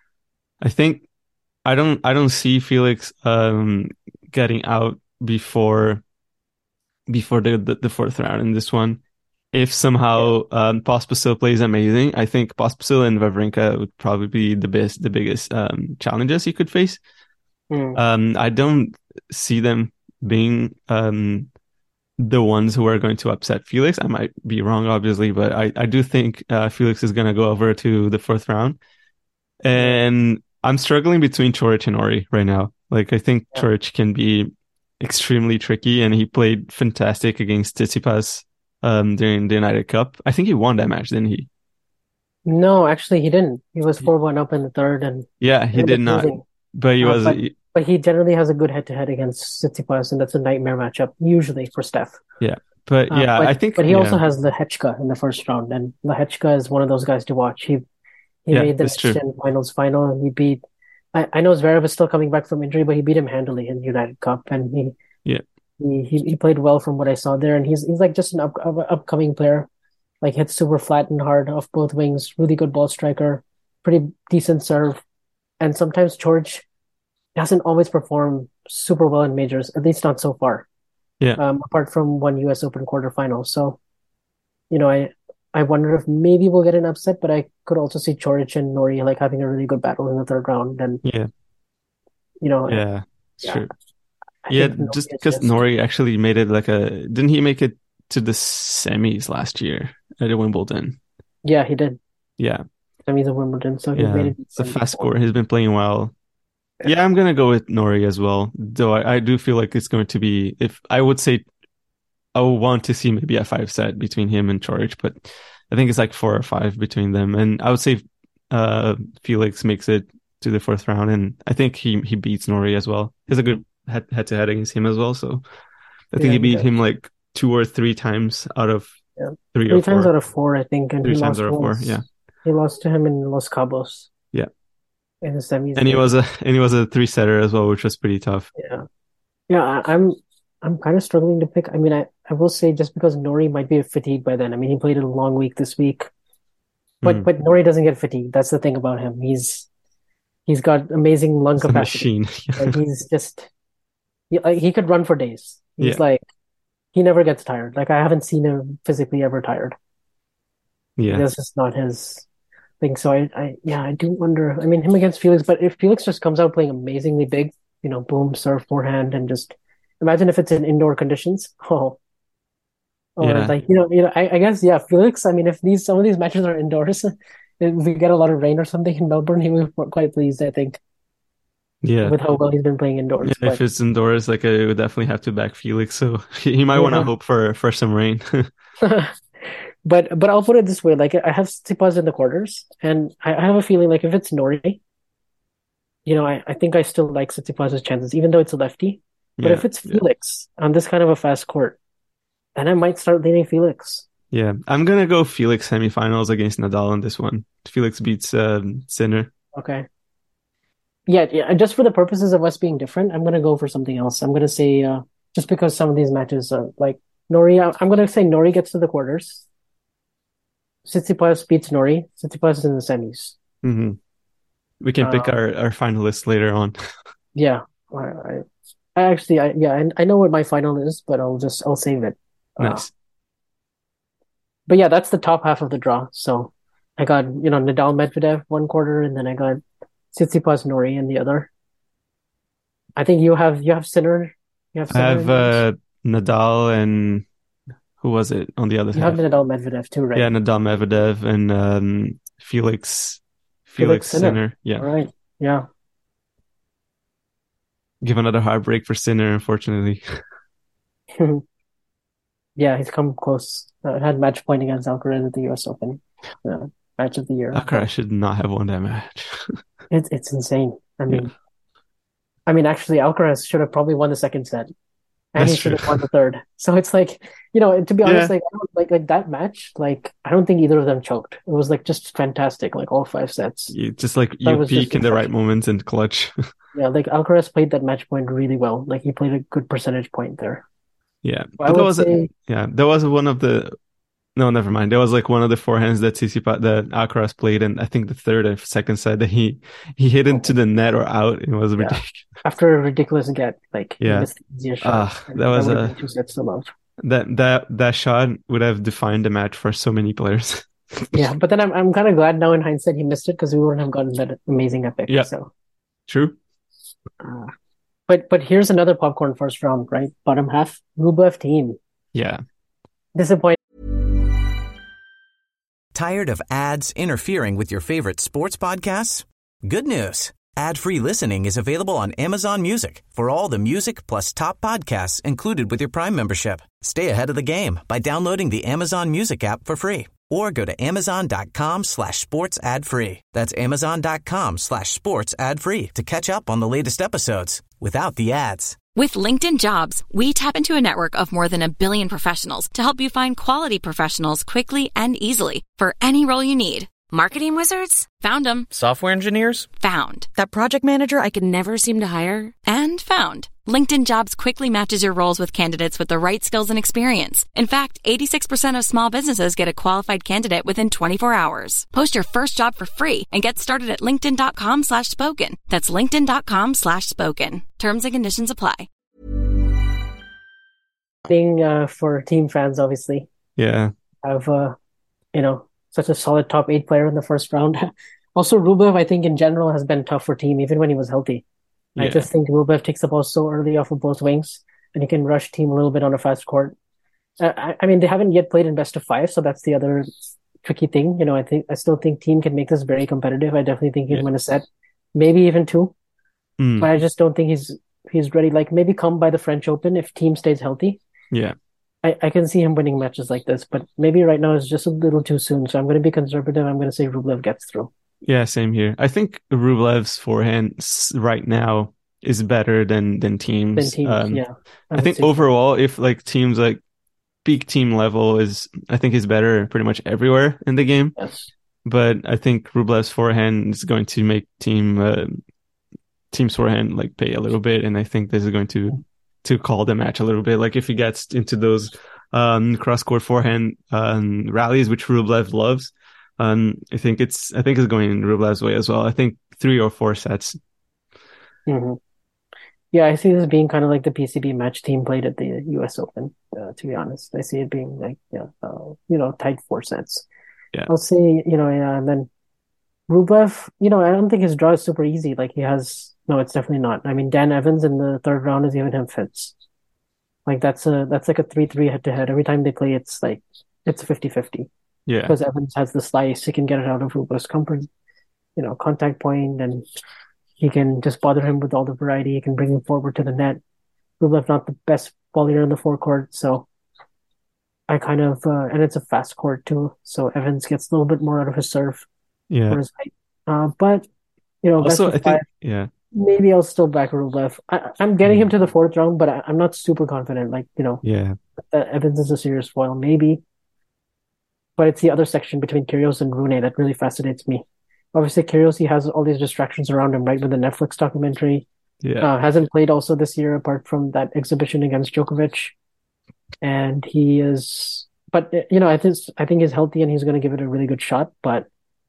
I think I don't I don't see Felix um getting out before before the, the, the fourth round in this one. If Yeah. somehow um Pospisil plays amazing, I think Pospisil and Wawrinka would probably be the best the biggest um challenges he could face. Mm. Um, I don't see them being um the ones who are going to upset Felix. I might be wrong, obviously, but I, I do think uh, Felix is going to go over to the fourth round. Yeah. And I'm struggling between Coric and Ori right now. Like, I think Yeah. Coric can be extremely tricky, and he played fantastic against Tsitsipas um, during the United Cup. I think he won that match, didn't he? No, actually, he didn't. He was four one up in the third and Yeah, he ended did up not. losing. But he Uh, was, but but he generally has a good head to head against Tsitsipas, and that's a nightmare matchup usually for Steph. yeah. But Uh, yeah, I but think, but he also yeah, has Lehechka in the first round, and Lehechka is one of those guys to watch. He he yeah, made the that's next true. gen finals final, and he beat. I, I know Zverev is still coming back from injury, but he beat him handily in the United Cup, and he Yeah, he he, he played well from what I saw there, and he's he's like just an up, up, upcoming player. Like hits super flat and hard off both wings, really good ball striker, pretty decent serve, and sometimes George hasn't always performed super well in majors, at least not so far. yeah, Um, apart from one U S Open quarterfinal. So, you know, I I wonder if maybe we'll get an upset, but I could also see Chorich and Nori like having a really good battle in the third round. And yeah, you know, I- yeah, it's yeah, true. I Yeah, think Nori just is because just Nori actually made it like a, didn't he make it to the semis last year at Wimbledon? yeah, he did. Yeah, I mean, he's a Wimbledon, so he made yeah, it it's a decent fast before. score. He's been playing well. Yeah, I'm gonna go with Nori as well. Though I, I do feel like it's going to be, if I would say, I would want to see maybe a five set between him and Chorich, but I think it's like four or five between them. And I would say uh, Felix makes it to the fourth round, and I think he he beats Nori as well. He has a good head head to head against him as well. So I think Yeah, he he beat him does. like two or three times out of Yeah, three or three times four. out of four, I think, and he Three times lost out of four. Yeah, once. He lost to him in Los Cabos yeah. in the semis And he there. was a and he was a three setter as well, which was pretty tough. Yeah. Yeah, I, I'm I'm kind of struggling to pick. I mean, I, I will say just because Nori might be fatigued by then. I mean, he played a long week this week, but Mm. but Nori doesn't get fatigued. That's the thing about him. He's he's got amazing lung It's a capacity. machine. Like he's just he, like, he could run for days. Yeah, He's like he never gets tired. Like I haven't seen him physically ever tired. yeah, That's just not his thing. So I, I yeah, I do wonder. I mean, him against Felix, but if Felix just comes out playing amazingly big, you know, boom, serve, forehand, and just imagine if it's in indoor conditions. Oh, or Yeah. like, you know, you know, I, I guess, yeah, Felix, I mean, if these some of these matches are indoors, if we get a lot of rain or something in Melbourne, he will be quite pleased, I think, Yeah. with how well he's been playing Yeah, indoors. if But it's indoors, like I would definitely have to back Felix. So he, he might want to yeah. hope for for some rain. But but I'll put it this way, like I have Tsitsipas in the quarters, and I, I have a feeling like if it's Nori, you know, I, I think I still like Tsitsipas's chances, even though it's a lefty. But Yeah, if it's yeah, Felix on this kind of a fast court, then I might start leaning Felix. yeah. I'm gonna go Felix semifinals against Nadal in this one. Felix beats um, Sinner. Okay. Yeah, yeah. And just for the purposes of us being different, I'm gonna go for something else. I'm gonna say uh, just because some of these matches are like Nori, I- I'm gonna say Nori gets to the quarters. Tsitsipas beats Nori. Tsitsipas is in the semis. hmm We can pick Uh, our our finalists later on. yeah. I, I, I actually, I yeah, I, I know what my final is, but I'll just I'll save it. Uh, Nice. but yeah, that's the top half of the draw. So I got you know Nadal Medvedev one quarter, and then I got Tsitsipas Nori in the other. I think you have you have Sinner, you have I Sinner have in yours. uh, Nadal and who was it on the other You have half? Nadal Medvedev too, Yeah, right? Nadal Medvedev and um, Felix Felix Felix Sinner. Sinner. Yeah, All right. Yeah. give another heartbreak for Sinner, unfortunately. Yeah, he's come close. Uh, had match point against Alcaraz at the U S Open, uh, match of the year. Akara But should not have won that match. it's it's insane. I Yeah, mean, I mean, actually, Alcaraz should have probably won the second set, and he that's should true. have won the third. So it's like, you know, to be honest, Yeah, like, I don't, like, like that match, like, I don't think either of them choked. It was like just fantastic, like all five sets. you just like That you was just peak in the right exceptional. moments and clutch. Yeah, like Alcaraz played that match point really well. Like he played a good percentage point there. Yeah, So I but that would was a, say, yeah, that was one of the no, never mind. That was like one of the forehands that Tsitsipas that Alcaraz played, and I think the third or second set that he he hit into okay, the net or out. It was yeah, ridiculous. after a ridiculous get, like he Yeah, missed the easier shot, ah, that and that was would have been a two sets to love. that that that shot would have defined the match for so many players. Yeah, but then I'm I'm kind of glad now in hindsight he missed it because we wouldn't have gotten that amazing epic. Yeah, So, true. uh, but but here's another popcorn first round, right? Bottom half, Rublev team. Yeah, Disappointing. Tired of ads interfering with your favorite sports podcasts? Good news. Ad-free listening is available on Amazon Music for all the music plus top podcasts included with your Prime membership. Stay ahead of the game by downloading the Amazon Music app for free or go to amazon.com slash sports ad free. That's amazon.com slash sports ad free to catch up on the latest episodes without the ads. With LinkedIn Jobs, we tap into a network of more than a billion professionals to help you find quality professionals quickly and easily for any role you need. Marketing wizards? Found them. Software engineers? Found. That project manager I could never seem to hire? And found. LinkedIn Jobs quickly matches your roles with candidates with the right skills and experience. In fact, eighty-six percent of small businesses get a qualified candidate within twenty-four hours. Post your first job for free and get started at linkedin.com slash spoken. That's linkedin.com slash spoken. Terms and conditions apply. Being uh, for team fans, obviously, yeah, have uh, you know such a solid top eight player in the first round. Also, Rublev, I think in general has been tough for team, even when he was healthy. I yeah, just think Rublev takes the ball so early off of both wings, and he can rush team a little bit on a fast court. Uh, I, I mean, they haven't yet played in best of five, so that's the other tricky thing. You know, I think I still think team can make this very competitive. I definitely think he yeah. can win a set, maybe even two. Mm, But I just don't think he's he's ready. Like maybe come by the French Open if team stays healthy. yeah, I, I can see him winning matches like this, but maybe right now is just a little too soon. So I'm going to be conservative. I'm going to say Rublev gets through. yeah. Same here. I think Rublev's forehand s- right now is better than than Then teams. teams, Um, yeah, I I would think say so. overall, if like teams like peak team level is, I think he's better pretty much everywhere in the game. Yes. But I think Rublev's forehand is going to make team uh, team's forehand like pay a little bit, and I think this is going to to call the match a little bit. Like if he gets into those um, cross court forehand um, rallies, which Rublev loves, um, I think it's I think it's going in Rublev's way as well. I think three or four sets. hmm Yeah, I see this being kind of like the P C B match team played at the U S Open, uh, to be honest. I see it being like, yeah, uh, you know, tight four sets. Yeah, I'll say, you know, yeah, and then Rublev, you know, I don't think his draw is super easy. Like he has, no, it's definitely not. I mean, Dan Evans in the third round is giving him fits. Like that's a that's like a three three head to head. Every time they play, it's like it's fifty fifty Yeah. because Evans has the slice. He can get it out of Rublev's comfort, you know, contact point, and he can just bother him with all the variety. He can bring him forward to the net. Rublev not the best volley in the forecourt, so I kind of uh, and it's a fast court too, so Evans gets a little bit more out of his serve Yeah. for his height. Uh, but you know, best Also, of I think, five, yeah. maybe I'll still back Rublev. I, I'm getting him to the fourth round, but I, I'm not super confident. Like you know, Yeah. that Evans is a serious foil, maybe. But it's the other section between Kyrgios and Rune that really fascinates me. Obviously, Kyrgios, he has all these distractions around him, right? With the Netflix documentary. Yeah. Uh, hasn't played also this year apart from that exhibition against Djokovic. And he is, but you know, I think I think he's healthy and he's going to give it a really good shot. But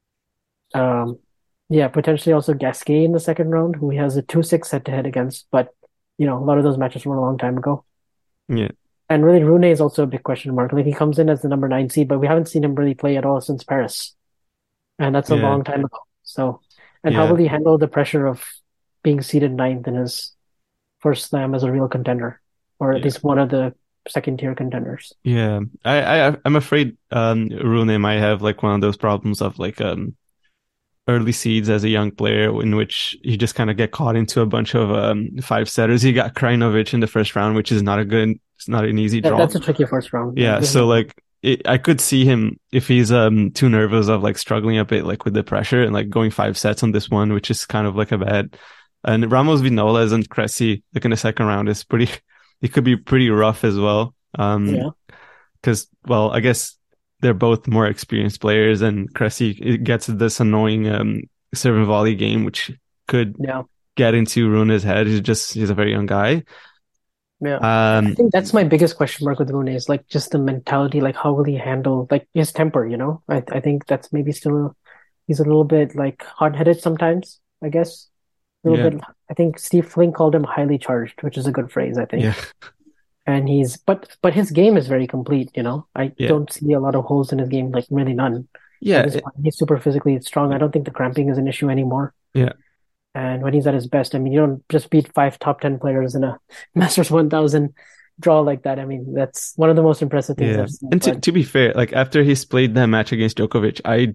um, yeah, potentially also Gasquet in the second round, who he has a two six head to head against. But you know, a lot of those matches were a long time ago. Yeah. And really, Rune is also a big question mark. Like he comes in as the number nine seed, but we haven't seen him really play at all since Paris, and that's a Yeah. long time ago. So, and how Yeah. will he handle the pressure of being seeded ninth in his first slam as a real contender, or at Yeah. least one of the second tier contenders? Yeah. I, I, I'm afraid, um, Rune might have like one of those problems of like, um, early seeds as a young player in which you just kind of get caught into a bunch of, um, five setters. He got Krajinovic in the first round, which is not a good, it's not an easy That, draw. that's a tricky first round. Yeah. This So is- like, it, I could see him if he's, um, too nervous of like struggling a bit, like with the pressure and like going five sets on this one, which is kind of like a bad, and Ramos Vinolas and Cressy, like in the second round is pretty, it could be pretty rough as well. Um, yeah, because, well, I guess they're both more experienced players, and Cressy gets this annoying um, serve and volley game, which could yeah, get into Rune's head. He's just he's a very young guy. yeah. I Um, think that's my biggest question mark with Rune is like just the mentality, like how will he handle like his temper, you know? I I think that's maybe still he's a little bit like hard-headed sometimes, I guess. A little Yeah. bit. I think Steve Flink called him highly charged, which is a good phrase, I think. yeah, And he's but but his game is very complete, you know. I Yeah. don't see a lot of holes in his game, like really none. yeah, At this it- point, he's super physically strong. I don't think the cramping is an issue anymore. Yeah. And when he's at his best, I mean, you don't just beat five top ten players in a Masters one thousand draw like that. I mean, that's one of the most impressive things yeah. I've seen. And to, But to be fair, like after he's played that match against Djokovic, I,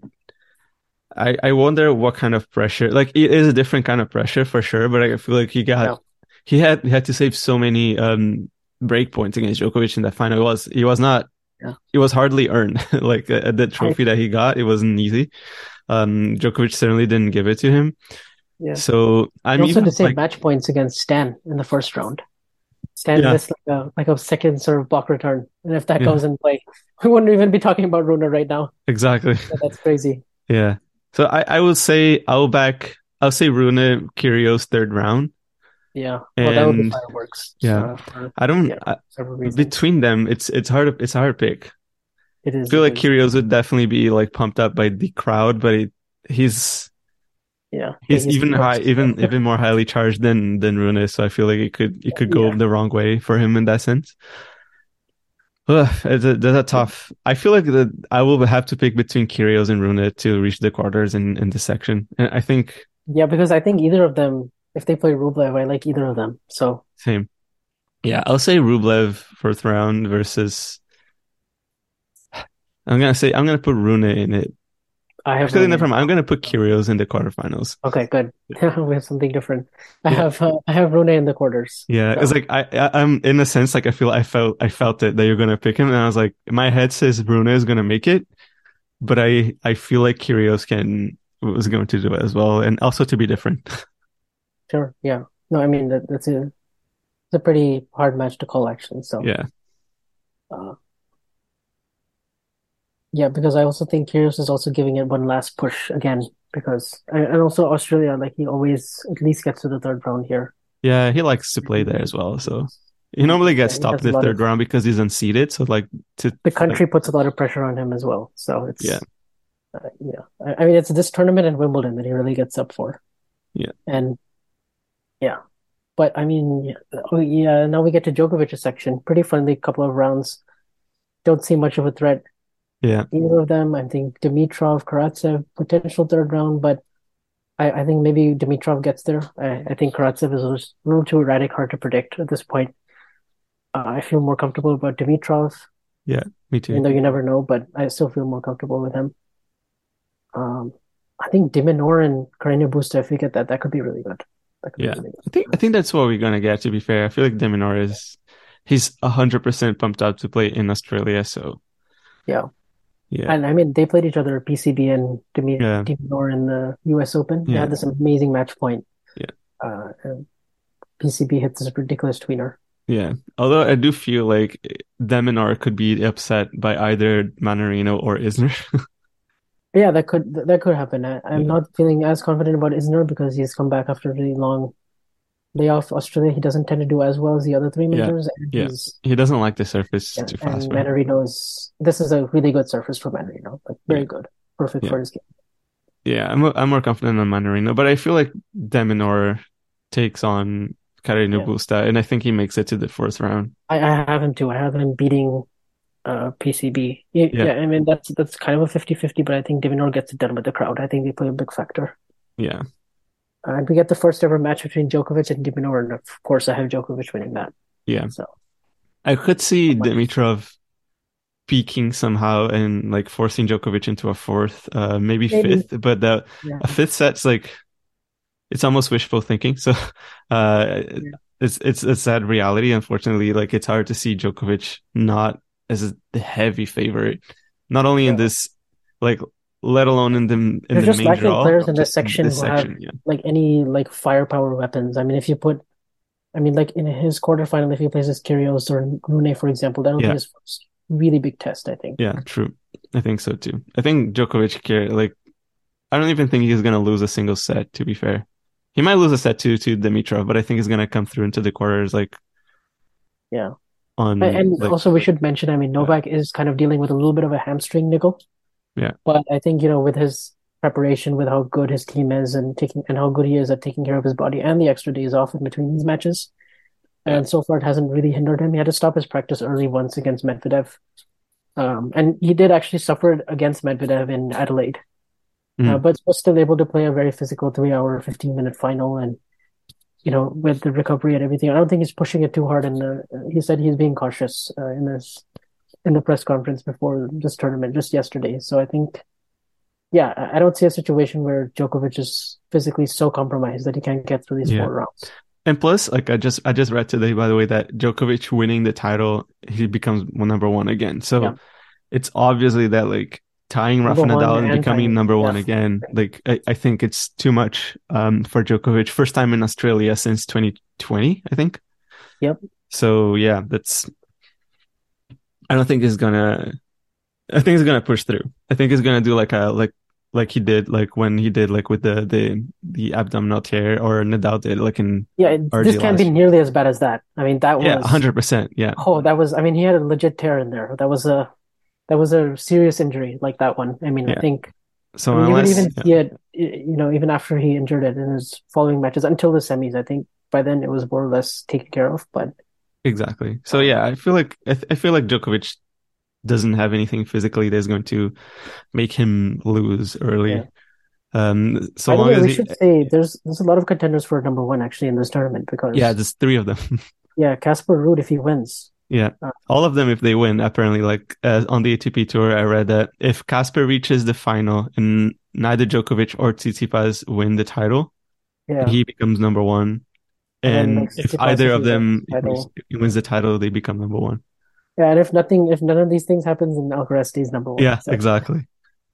I, I wonder what kind of pressure. Like it is a different kind of pressure for sure, but I feel like he got, Yeah. he had he had to save so many um break points against Djokovic in that final. It was he was not, Yeah. it was hardly earned. Like uh, the trophy that he got, it wasn't easy. Um, Djokovic certainly didn't give it to him. yeah. So I'm He also even to save like, match points against Stan in the first round. Stan Yeah. missed like a like a second sort of block return. And if that Yeah. goes in play, we wouldn't even be talking about Rune right now. exactly. So that's crazy. Yeah. So I, I would say I'll back, I'll say Rune Kyrgios third round. Yeah. Well, that would be And- fireworks. yeah. uh, for I don't, Yeah. I, several reasons. between them, it's, it's hard, it's a hard pick. It is. I feel it like is. Kyrgios would definitely be like pumped up by the crowd, but it, he's, Yeah. he's He's even close. high, even, even more highly charged than, than Rune. So I feel like it could, it could go Yeah. the wrong way for him in that sense. Ugh, it's a, that's a tough. I feel like that I will have to pick between Kyrgios and Rune to reach the quarters in, in this section. And I think Yeah, because I think either of them, if they play Rublev, I like either of them. So same. Yeah, I'll say Rublev fourth round versus. I'm gonna say I'm gonna put Rune in it. I have Actually, Rune. never mind. I'm gonna put Kyrgios in the quarterfinals. Okay, good. We have something different. I Yeah. have uh, I have Rune in the quarters. Yeah, So, it's like I, I I'm in a sense like I feel I felt I felt it that you're gonna pick him, and I was like, my head says Rune is gonna make it, but I I feel like Kyrgios can was going to do it as well, and also to be different. sure. Yeah. No, I mean that that's a it's a pretty hard match to call actually. So Yeah, uh, yeah, because I also think Kyrgios is also giving it one last push again because and and also Australia, like he always at least gets to the third round here. yeah, he likes to play there as well. So he normally gets Yeah, he stopped has in a the lot third of- round because he's unseeded. So like to The country puts a lot of pressure on him as well. So it's Yeah. uh, yeah. I, I mean, it's this tournament and Wimbledon that he really gets up for. Yeah. And yeah, but I mean, yeah, oh, yeah. Now we get to Djokovic's section. Pretty friendly couple of rounds. Don't see much of a threat. Yeah. Either of them. I think Dimitrov, Karatsev, potential third round, but I, I think maybe Dimitrov gets there. I, I think Karatsev is a little too erratic, hard to predict at this point. Uh, I feel more comfortable about Dimitrov, Yeah, me even too. though you never know, but I still feel more comfortable with him. Um, I think Diminor and Carreño Busta, if we get that, that could be really good. That could Yeah. be really I think I think that's what we're gonna get, to be fair. I feel like Deminor is he's a hundred percent pumped up to play in Australia, so good. Yeah. yeah. And I mean, they played each other, P C B and Demi Yeah. Diminor in the U S Open. They Yeah. had this amazing match point. Yeah. Uh, and P C B hit this ridiculous tweener. Yeah. Although I do feel like Deminor could be upset by either Manarino or Isner. Yeah, that could that could happen. I, I'm Yeah. not feeling as confident about Isner because he's come back after a really long layoff. Australia, he doesn't tend to do as well as the other three Yeah. majors, and Yeah. he's He doesn't like the surface yeah, too and fast for him. Manarino is this is a really good surface for Manarino, like very Yeah. good, perfect Yeah. for his game. Yeah, I'm I'm more confident on Manarino, but I feel like Deminor takes on Carreño Yeah. Busta, and I think he makes it to the fourth round. I, I have him too. I have him beating uh P C B. Yeah, Yeah. yeah, I mean that's that's kind of a fifty-fifty, but I think Diminor gets it done with the crowd. I think they play a big factor. Yeah. Uh, and we get the first ever match between Djokovic and Diminor, and of course I have Djokovic winning that. Yeah. So I could see Much. Dimitrov peaking somehow and like forcing Djokovic into a fourth, uh, maybe, Maybe. fifth, but the yeah, a fifth set's like it's almost wishful thinking. So, uh, it's it's a sad reality. Unfortunately, like it's hard to see Djokovic not as the heavy favorite, not only in Yeah. this, like, let alone in the in They're the just main lacking draw, players in this just section this who have section. Yeah, like any like firepower weapons. I mean, if you put, I mean, like in his quarterfinal, if he plays as Kyrgios or Rune, for example, that'll Yeah. be his first really big test, I think. yeah, true. I think so too. I think Djokovic, care- like, I don't even think he's gonna lose a single set. To be fair, he might lose a set to to Dimitrov, but I think he's gonna come through into the quarters like Yeah. on And, and like also we should mention, I mean, Novak is kind of dealing with a little bit of a hamstring niggle. Yeah. But I think, you know, with his preparation, with how good his team is and taking and how good he is at taking care of his body and the extra days off in between these matches. Yeah. And so far it hasn't really hindered him. He had to stop his practice early once against Medvedev. Um, and he did actually suffer against Medvedev in Adelaide. Mm. Uh, but was still able to play a very physical three hour, fifteen minute final. And, you know, with the recovery and everything, I don't think he's pushing it too hard. And uh, he said he's being cautious uh, in this in the press conference before this tournament just yesterday. So I think, yeah, I I don't see a situation where Djokovic is physically so compromised that he can't get through these Yeah. four rounds. And plus, like I just I just read today, by the way, that Djokovic winning the title, he becomes number one again. So Yeah. it's obviously that like tying Number Rafa one Nadal and and becoming tying, number one yeah. again. Like I, I think it's too much um for Djokovic. First time in Australia since twenty twenty, I think. Yep. So yeah, that's. I don't think he's gonna. I think he's gonna push through. I think he's gonna do like a like like he did like when he did like with the the the abdominal tear, or Nadal did like in Yeah, it- R G this can't last be year. nearly as bad as that. I mean, that Yeah, was hundred percent. Yeah, oh, that was. I mean, he had a legit tear in there. That was a that was a serious injury like that one. I mean, I Yeah. think so I mean, you would unless even yeah. see it, y- you know, even after he injured it in his following matches until the semis. I think by then it was more or less taken care of. But Exactly. So yeah, I feel like I, th- I feel like Djokovic doesn't have anything physically that's going to make him lose early. Yeah. Um, so by the long way, as we he, should say there's there's a lot of contenders for number one actually in this tournament because yeah, there's three of them. yeah, Casper Ruud if he wins. Yeah, Uh, all of them if they win. Apparently, like uh, on the A T P tour, I read that if Casper reaches the final and neither Djokovic or Tsitsipas win the title, Yeah, he becomes number one. And then, And like, if Tsitsipas, either if of he them wins the title. if he wins the title, they become number one. yeah, and if nothing, if none of these things happens, then Alcaraz stays number one. Yeah, So, exactly.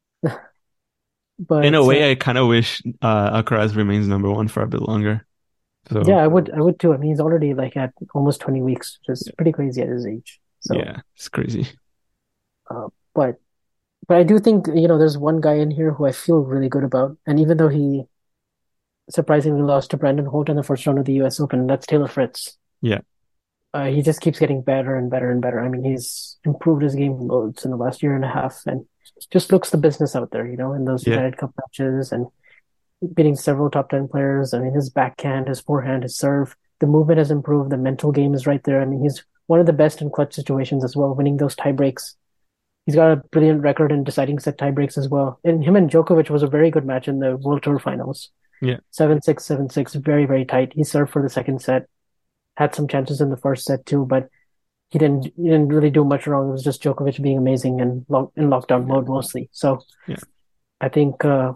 but In a uh, way, I kind of wish uh, Alcaraz remains number one for a bit longer. So yeah, I would, I would too. I mean, he's already like at almost twenty weeks, which is pretty crazy at his age. So, yeah, it's crazy. uh, but, but I do think, you know, there's one guy in here who I feel really good about, and even though he surprisingly lost to Brandon Holt in the first round of the U S Open, that's Taylor Fritz. Yeah. Uh, he just keeps getting better and better and better. I mean, he's improved his game loads in the last year and a half, and just looks the business out there, you know, in those Yeah. United Cup matches and beating several top ten players. I mean, his backhand, his forehand, his serve, the movement has improved. The mental game is right there. I mean, he's one of the best in clutch situations as well, winning those tie breaks. He's got a brilliant record in deciding set tie breaks as well. And him and Djokovic was a very good match in the World Tour finals. Yeah. seven six, seven six, very, very tight. He served for the second set, had some chances in the first set too, but he didn't he didn't really do much wrong. It was just Djokovic being amazing and lock, in lockdown mode mostly. So yeah. I think uh,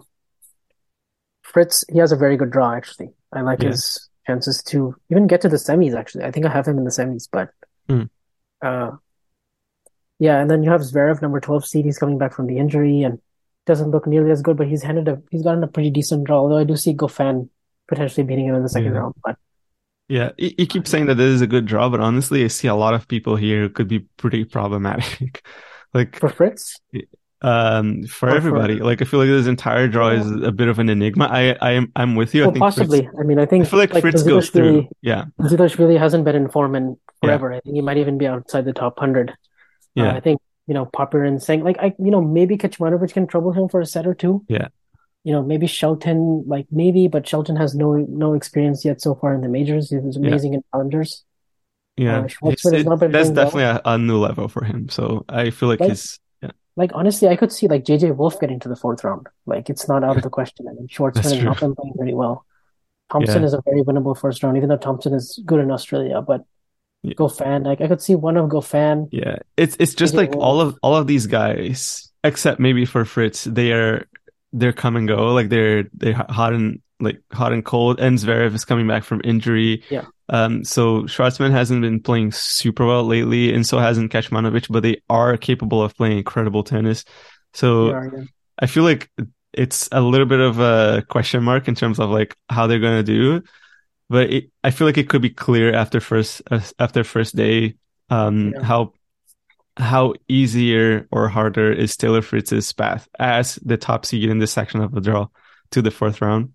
Fritz, he has a very good draw, actually. I like yeah. his chances to even get to the semis, actually. I think I have him in the semis, but mm. uh, yeah, and then you have Zverev, number twelve seed. He's coming back from the injury and doesn't look nearly as good, but he's handed a he's gotten a pretty decent draw. Although I do see Goffin potentially beating him in the second yeah. round. But yeah, you, you keep saying that this is a good draw, but honestly, I see a lot of people here who could be pretty problematic. Like for Fritz, um, for or everybody, for... like I feel like this entire draw is a bit of an enigma. I I am I'm with you. Well, I think possibly. Fritz, I mean, I think I feel like, like Fritz goes through. Yeah, Zilashvili hasn't been in form in forever. Yeah. I think he might even be outside the top hundred. Yeah, uh, I think. You know, Popper and saying like I, you know, maybe Kecmanovic can trouble him for a set or two. Yeah. You know, maybe Shelton, like maybe, but Shelton has no no experience yet so far in the majors. He was amazing yeah. in challengers. Yeah, uh, Schwartzman has not been that's definitely well. a, a new level for him. So I feel like, like his. Yeah. Like honestly, I could see like J J Wolf getting to the fourth round. Like it's not out of the question. I mean, Schwartzman has not been playing very well. Thompson yeah. is a very winnable first round, even though Thompson is good in Australia, but. Yeah. Goffin, like I could see one of Goffin. Yeah, it's it's just like all of all of these guys, except maybe for Fritz, they are they're come and go. Like they're they're hot and like hot and cold. And Zverev is coming back from injury. Yeah. Um. So Schwartzman hasn't been playing super well lately, and so hasn't Kecmanovic, but they are capable of playing incredible tennis. So are, yeah. I feel like it's a little bit of a question mark in terms of like how they're gonna do. But it, I feel like it could be clear after first uh, after first day um, yeah. how how easier or harder is Taylor Fritz's path as the top seed in this section of the draw to the fourth round.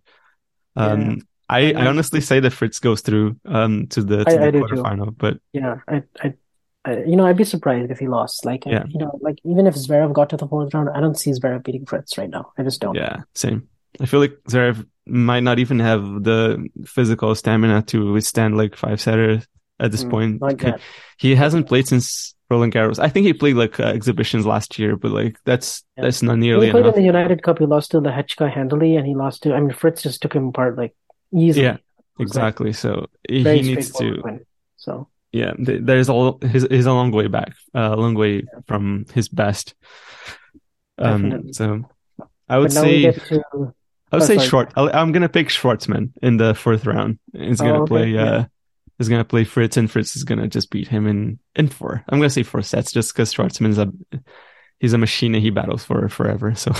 Um, yeah. I, I, I honestly say that Fritz goes through um, to the, to I, the I quarterfinal, but yeah, I, I, I, you know, I'd be surprised if he lost. Like, yeah. you know, like even if Zverev got to the fourth round, I don't see Zverev beating Fritz right now. I just don't. Yeah, same. I feel like Zverev might not even have the physical stamina to withstand like five setters at this mm, point. Not yet. He hasn't played since Roland Garros. I think he played like uh, exhibitions last year, but like that's yeah. that's not nearly he played enough. in the United Cup. He lost to Lehechka handily, and he lost to. I mean, Fritz just took him apart like easily. Yeah, exactly. Like, so he needs to. Win, so yeah, th- there's all his he's a long way back, uh, a long way yeah. from his best. Um, Definitely. so I would but now say. We get to... I would oh, say sorry. short. I'll, I'm gonna pick Schwartzman in the fourth round. He's gonna oh, okay. play. Uh, yeah. He's gonna play Fritz, and Fritz is gonna just beat him in in four. I'm gonna say four sets, just because Schwartzman's a he's a machine and he battles for forever. So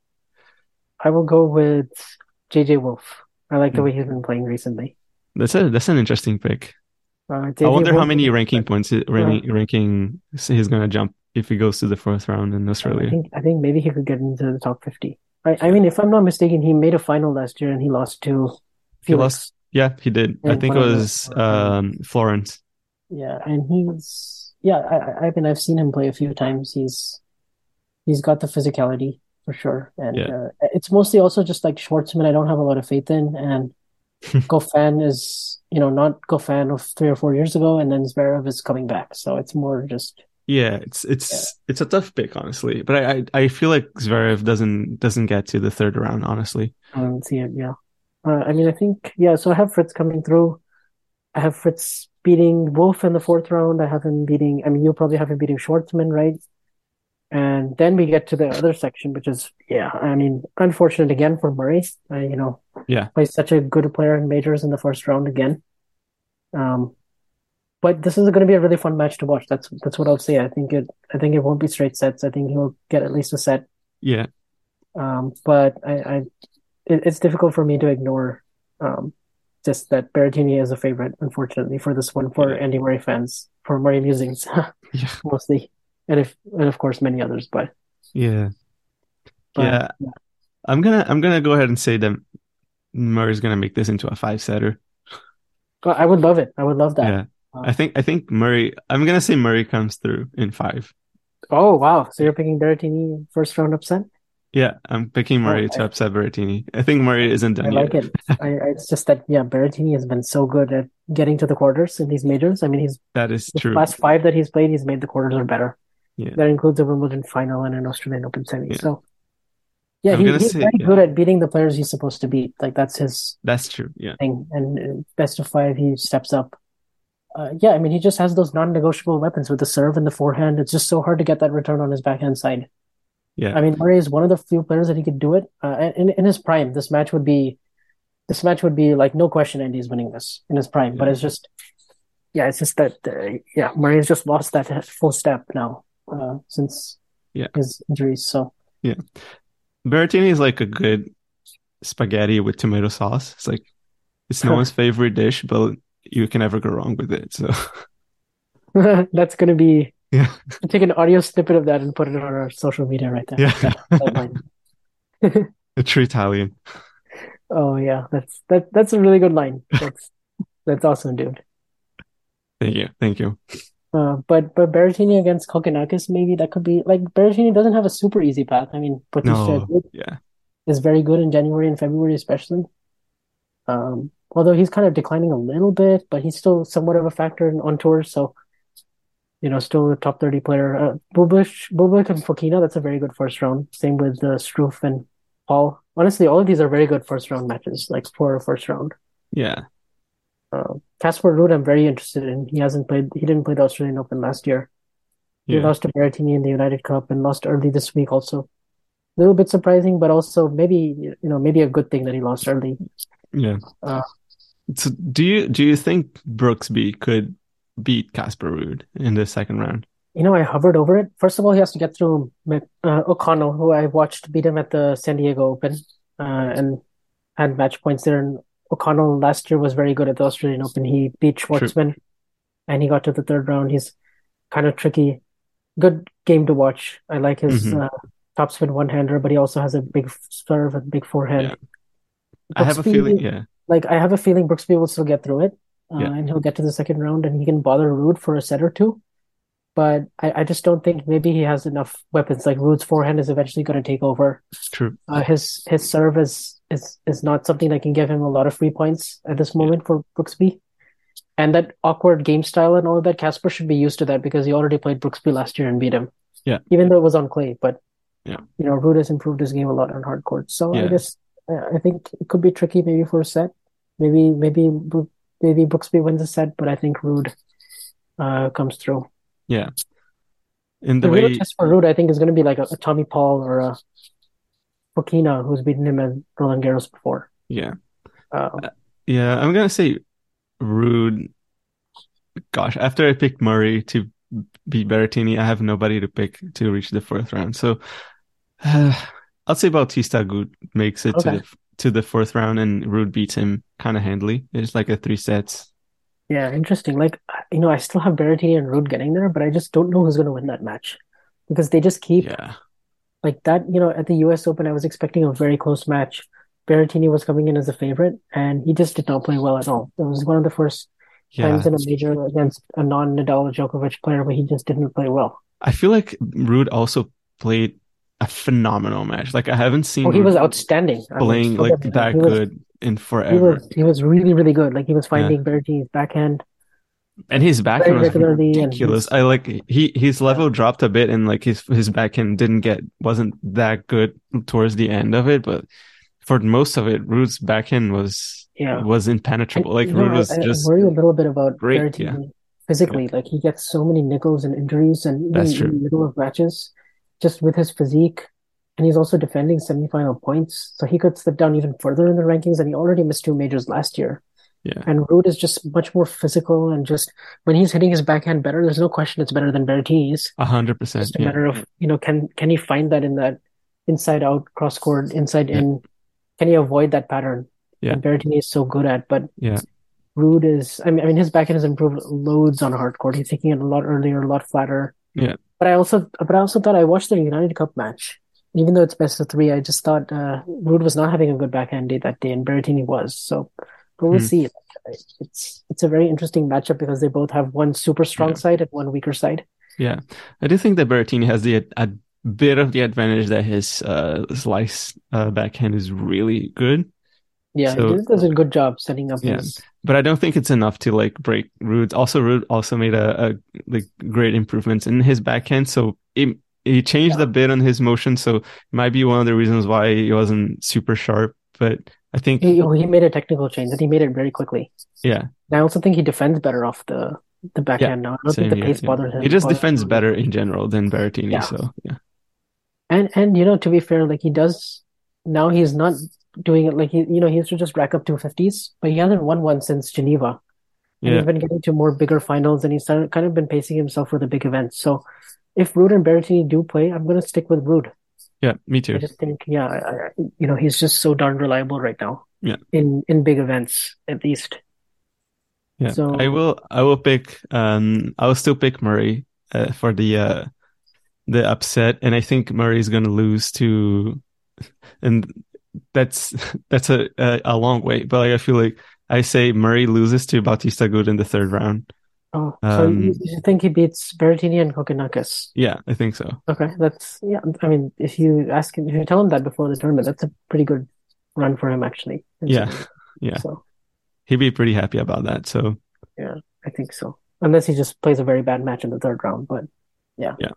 I will go with J J Wolf. I like the way he's been playing recently. That's a that's an interesting pick. Uh, I wonder Wolf how many ranking points ranking, yeah. ranking he's gonna jump if he goes to the fourth round in Australia. I think I think maybe he could get into the top fifty. I, I mean, if I'm not mistaken, he made a final last year and he lost to Felix. He lost, yeah, he did. I think it was the, um, Florence. Yeah, and he's yeah. I I mean, I've seen him play a few times. He's he's got the physicality for sure, and yeah. uh, it's mostly also just like Schwartzman. I don't have a lot of faith in, and Goffin is you know not Goffin of three or four years ago, and then Zverev is coming back, so it's more just. Yeah, it's it's yeah. it's a tough pick, honestly. But I, I I feel like Zverev doesn't doesn't get to the third round, honestly. I don't see it. Yeah, uh, I mean, I think yeah. So I have Fritz coming through. I have Fritz beating Wolf in the fourth round. I have him beating. I mean, you'll probably have him beating Schwartzman, right? And then we get to the other section, which is yeah. I mean, unfortunate again for Murray. Uh, you know, yeah, plays such a good player in majors in the first round again. Um. But this is going to be a really fun match to watch. That's that's what I'll say. I think it. I think it won't be straight sets. I think he'll get at least a set. Yeah. Um. But I. I it, it's difficult for me to ignore. Um. Just that Berrettini is a favorite, unfortunately, for this one for yeah. Andy Murray fans, for Murray musings, yeah. mostly, and if and of course many others. But yeah. But, yeah, yeah. I'm gonna I'm gonna go ahead and say that Murray's gonna make this into a five setter. Well, I would love it. I would love that. Yeah. I think I think Murray. I'm gonna say Murray comes through in five. Oh wow! So you're picking Berrettini first round upset? Yeah, I'm picking Murray oh, to I, upset Berrettini. I think Murray isn't done I like yet. it. I, it's just that yeah, Berrettini has been so good at getting to the quarters in these majors. I mean, he's that is the true. last five that he's played, he's made the quarters or better. Yeah. That includes a Wimbledon final and an Australian Open semi. Yeah. So yeah, I'm he, gonna he's say very yeah. good at beating the players he's supposed to beat. Like that's his That's true. Yeah. thing. And uh, best of five, he steps up. Uh, yeah, I mean, he just has those non-negotiable weapons with the serve and the forehand. It's just so hard to get that return on his backhand side. Yeah. I mean, Murray is one of the few players that he could do it. Uh, in in his prime, this match would be, this match would be like no question, Andy's winning this in his prime. But Yeah. it's just, yeah, it's just that, uh, yeah, Murray's just lost that full step now uh, since Yeah. his injuries. So Yeah. Berrettini is like a good spaghetti with tomato sauce. It's like it's no one's favorite dish, but you can never go wrong with it. So that's gonna be. yeah. Take an audio snippet of that and put it on our social media right there. Yeah. That line. A true Italian. Oh yeah, that's that that's a really good line. That's that's awesome, dude. Thank you. Thank you. Uh, but but Berrettini against Kokkinakis, maybe that could be like Berrettini doesn't have a super easy path. I mean, Bautista No. Yeah. is very good in January and February, especially. Um, although he's kind of declining a little bit, but he's still somewhat of a factor in, on tour. So, you know, still a top thirty player. Uh, Bublik, Bublik and Fokina, that's a very good first round. Same with uh, Struff and Paul. Honestly, all of these are very good first round matches, like for a first round. Yeah. Uh, Casper Ruud, I'm very interested in. He hasn't played. He didn't play the Australian Open last year. He Yeah. lost to Berrettini in the United Cup and lost early this week. Also, a little bit surprising, but also maybe you know maybe a good thing that he lost early. Yeah. Uh, So do you do you think Brooksby could beat Casper Ruud in the second round? You know, I hovered over it. First of all, he has to get through uh, O'Connell, who I watched beat him at the San Diego Open uh, and had match points there. And O'Connell last year was very good at the Australian Open. He beat Schwartzman and he got to the third round. He's kind of tricky. Good game to watch. I like his Mhm. uh, topspin one-hander, but he also has a big serve and big forehand. Yeah. I have a Brooksby- feeling, yeah. Like, I have a feeling Brooksby will still get through it, uh, Yeah. and he'll get to the second round and he can bother Ruud for a set or two. But I, I just don't think maybe he has enough weapons. Like, Ruud's forehand is eventually going to take over. True. Uh, his his serve is, is is not something that can give him a lot of free points at this moment for Brooksby. And that awkward game style and all of that, Casper should be used to that because he already played Brooksby last year and beat him. Yeah. Even though it was on clay, but Yeah. you know, Ruud has improved his game a lot on hard court. So I Yeah. just I I think it could be tricky maybe for a set. Maybe maybe Bro- maybe Brooksby wins a set, but I think Ruud uh, comes through. Yeah. In the The real way, test for Ruud, I think, is going to be like a, a Tommy Paul or a Fokina, who's beaten him at Roland Garros before. yeah. Uh, Yeah, I'm gonna say Ruud. Gosh, after I picked Murray to beat Berrettini, I have nobody to pick to reach the fourth round. So uh, I'll say Bautista Agut makes it Okay. to the to the fourth round, and Ruud beats him kind of handily. It's like a three sets. yeah, interesting. Like, you know, I still have Berrettini and Ruud getting there, but I just don't know who's going to win that match because they just keep Yeah, like that. You know, at the U S Open, I was expecting a very close match. Berrettini was coming in as a favorite, and he just did not play well at all. It was one of the first yeah. times in a major against a non-Nadal Djokovic player where he just didn't play well. I feel like Ruud also played a phenomenal match. Like I haven't seen Oh, he was Ruud outstanding. I mean, playing forget like that He was, good in he forever. was he was really really good. Like he was finding Berrettini's backhand. And his backhand very was regularly, and ridiculous. he's- I like he his level dropped a bit, and like his his backhand didn't get wasn't that good towards the end of it, but for most of it, Ruud's backhand was Yeah. was impenetrable. Like You know, Ruud was I, I just worry a little bit about great, Berrettini physically. Like he gets so many nickels and injuries, and even That's in true. the middle of matches, just with his physique, and he's also defending semifinal points, so he could slip down even further in the rankings. And he already missed two majors last year. yeah, And Ruud is just much more physical, and just when he's hitting his backhand better, there's no question it's better than Berrettini's. a hundred percent. Just a Yeah, matter of, you know, can can he find that in that inside out cross court, inside in? Can he avoid that pattern Yeah. that Berrettini is so good at? But yeah, Ruud is, I mean, I mean, his backhand has improved loads on hard court. He's taking it a lot earlier, a lot flatter. Yeah. But I also, but I also thought I watched the United Cup match. Even though it's best of three, I just thought uh, Ruud was not having a good backhand day that day, and Berrettini was. So, but we'll Hmm. see. It's it's a very interesting matchup because they both have one super strong Yeah. side and one weaker side. yeah. I do think that Berrettini has the a bit of the advantage that his uh slice uh, backhand is really good. Yeah, he So does does a good job setting up yeah, his. but I don't think it's enough to like break Ruud. Also, Ruud also made a, a like great improvements in his backhand. So it, he changed Yeah. a bit on his motion. So it might be one of the reasons why he wasn't super sharp. But I think He, he made a technical change and he made it very quickly. yeah, And I also think he defends better off the the yeah, backhand now. I don't think same the here. pace Yeah. bothers him. He just bothers defends him. better in general than Berrettini. Yeah. So yeah, And and you know, to be fair, like he does now he's not doing it like he you know, he used to just rack up two fifties, but he hasn't won one since Geneva. And yeah, he's been getting to more bigger finals and he's started, kind of been pacing himself for the big events. So if Ruud and Berrettini do play, I'm gonna stick with Ruud. yeah. Me I too. just think, yeah, I, I, you know, he's just so darn reliable right now Yeah, in in big events, at least. yeah. So I will. I will pick. Um, I will still pick Murray uh, for the uh the upset, and I think Murray's gonna lose to, and that's that's a a, a long way. But like I feel like I say Murray loses to Bautista Agut in the third round. oh, so you, Um, you think he beats Berrettini and Kokkinakis? yeah, I think so. Okay, that's yeah. I mean, if you ask him, if you tell him that before the tournament, that's a pretty good run for him, actually. Yeah, considering. yeah. So He'd be pretty happy about that. So yeah, I think so. Unless he just plays a very bad match in the third round, but yeah. yeah,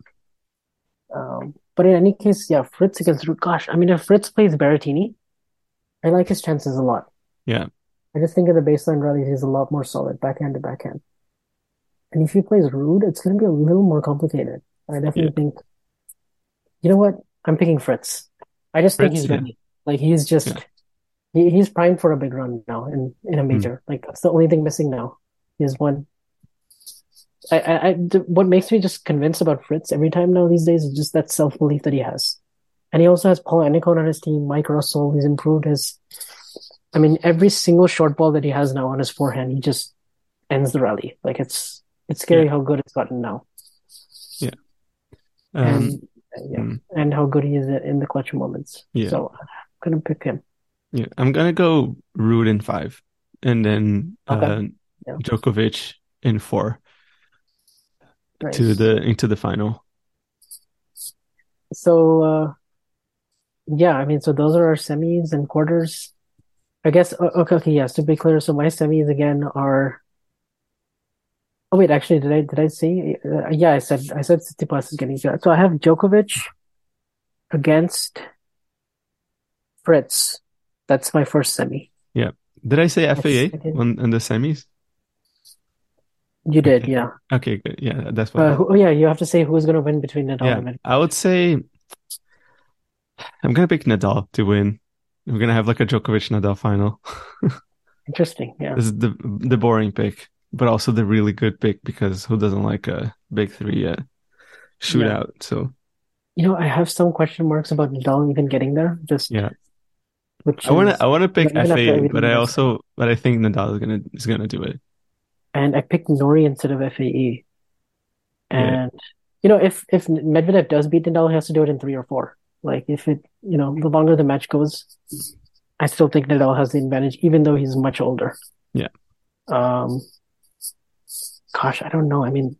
Um, but in any case, yeah, Fritz against Ruud. Gosh, I mean, if Fritz plays Berrettini, I like his chances a lot. yeah, I just think in the baseline rallies, he's a lot more solid, backhand to backhand. And if he plays Ruud, it's going to be a little more complicated. I definitely yeah. think, you know what? I'm picking Fritz. I just think Fritz, he's yeah, ready. Like he's just yeah. he, he's primed for a big run now in, in a Mm. major. Like that's the only thing missing now. Is one. I, I, I th- what makes me just convinced about Fritz every time now these days is just that self belief that he has, and he also has Paul Annacone on his team, Mike Russell. He's improved his. I mean, every single short ball that he has now on his forehand, he just ends the rally. Like it's it's scary Yeah, how good it's gotten now, yeah. Um, and yeah, mm, and how good he is in the clutch moments. yeah, So I'm gonna pick him. yeah. I'm gonna go Ruud in five, and then Okay, uh, yeah, Djokovic in four to nice. the into the final. So uh, yeah, I mean, so those are our semis and quarters. I guess o- okay, okay, yes. To be clear, so my semis again are. Oh wait, actually, did I did I say? Uh, yeah, I said I said Tsitsipas is getting to. So I have Djokovic against Fritz. That's my first semi. Yeah. Did I say My F A A second, on in the semis? you did, Okay. yeah. Okay, good. Yeah, that's what I Uh, thought. who, oh yeah, you have to say who's going to win between Nadal Yeah, and Medvedev. I would say I'm gonna pick Nadal to win. We're gonna have like a Djokovic Nadal final. Interesting, yeah. This is the the boring pick, but also the really good pick because who doesn't like a big three uh, Yeah. shootout? So You know, I have some question marks about Nadal even getting there, just yeah, which I wanna is I wanna pick even after F A A, everything but you I guys said. also but I think Nadal is gonna is gonna do it. And I picked Nori instead of F A E. Yeah, And you know, if if Medvedev does beat Nadal, he has to do it in three or four. Like if it, you know, the longer the match goes, I still think Nadal has the advantage, even though he's much older. yeah, Um, gosh, I don't know. I mean,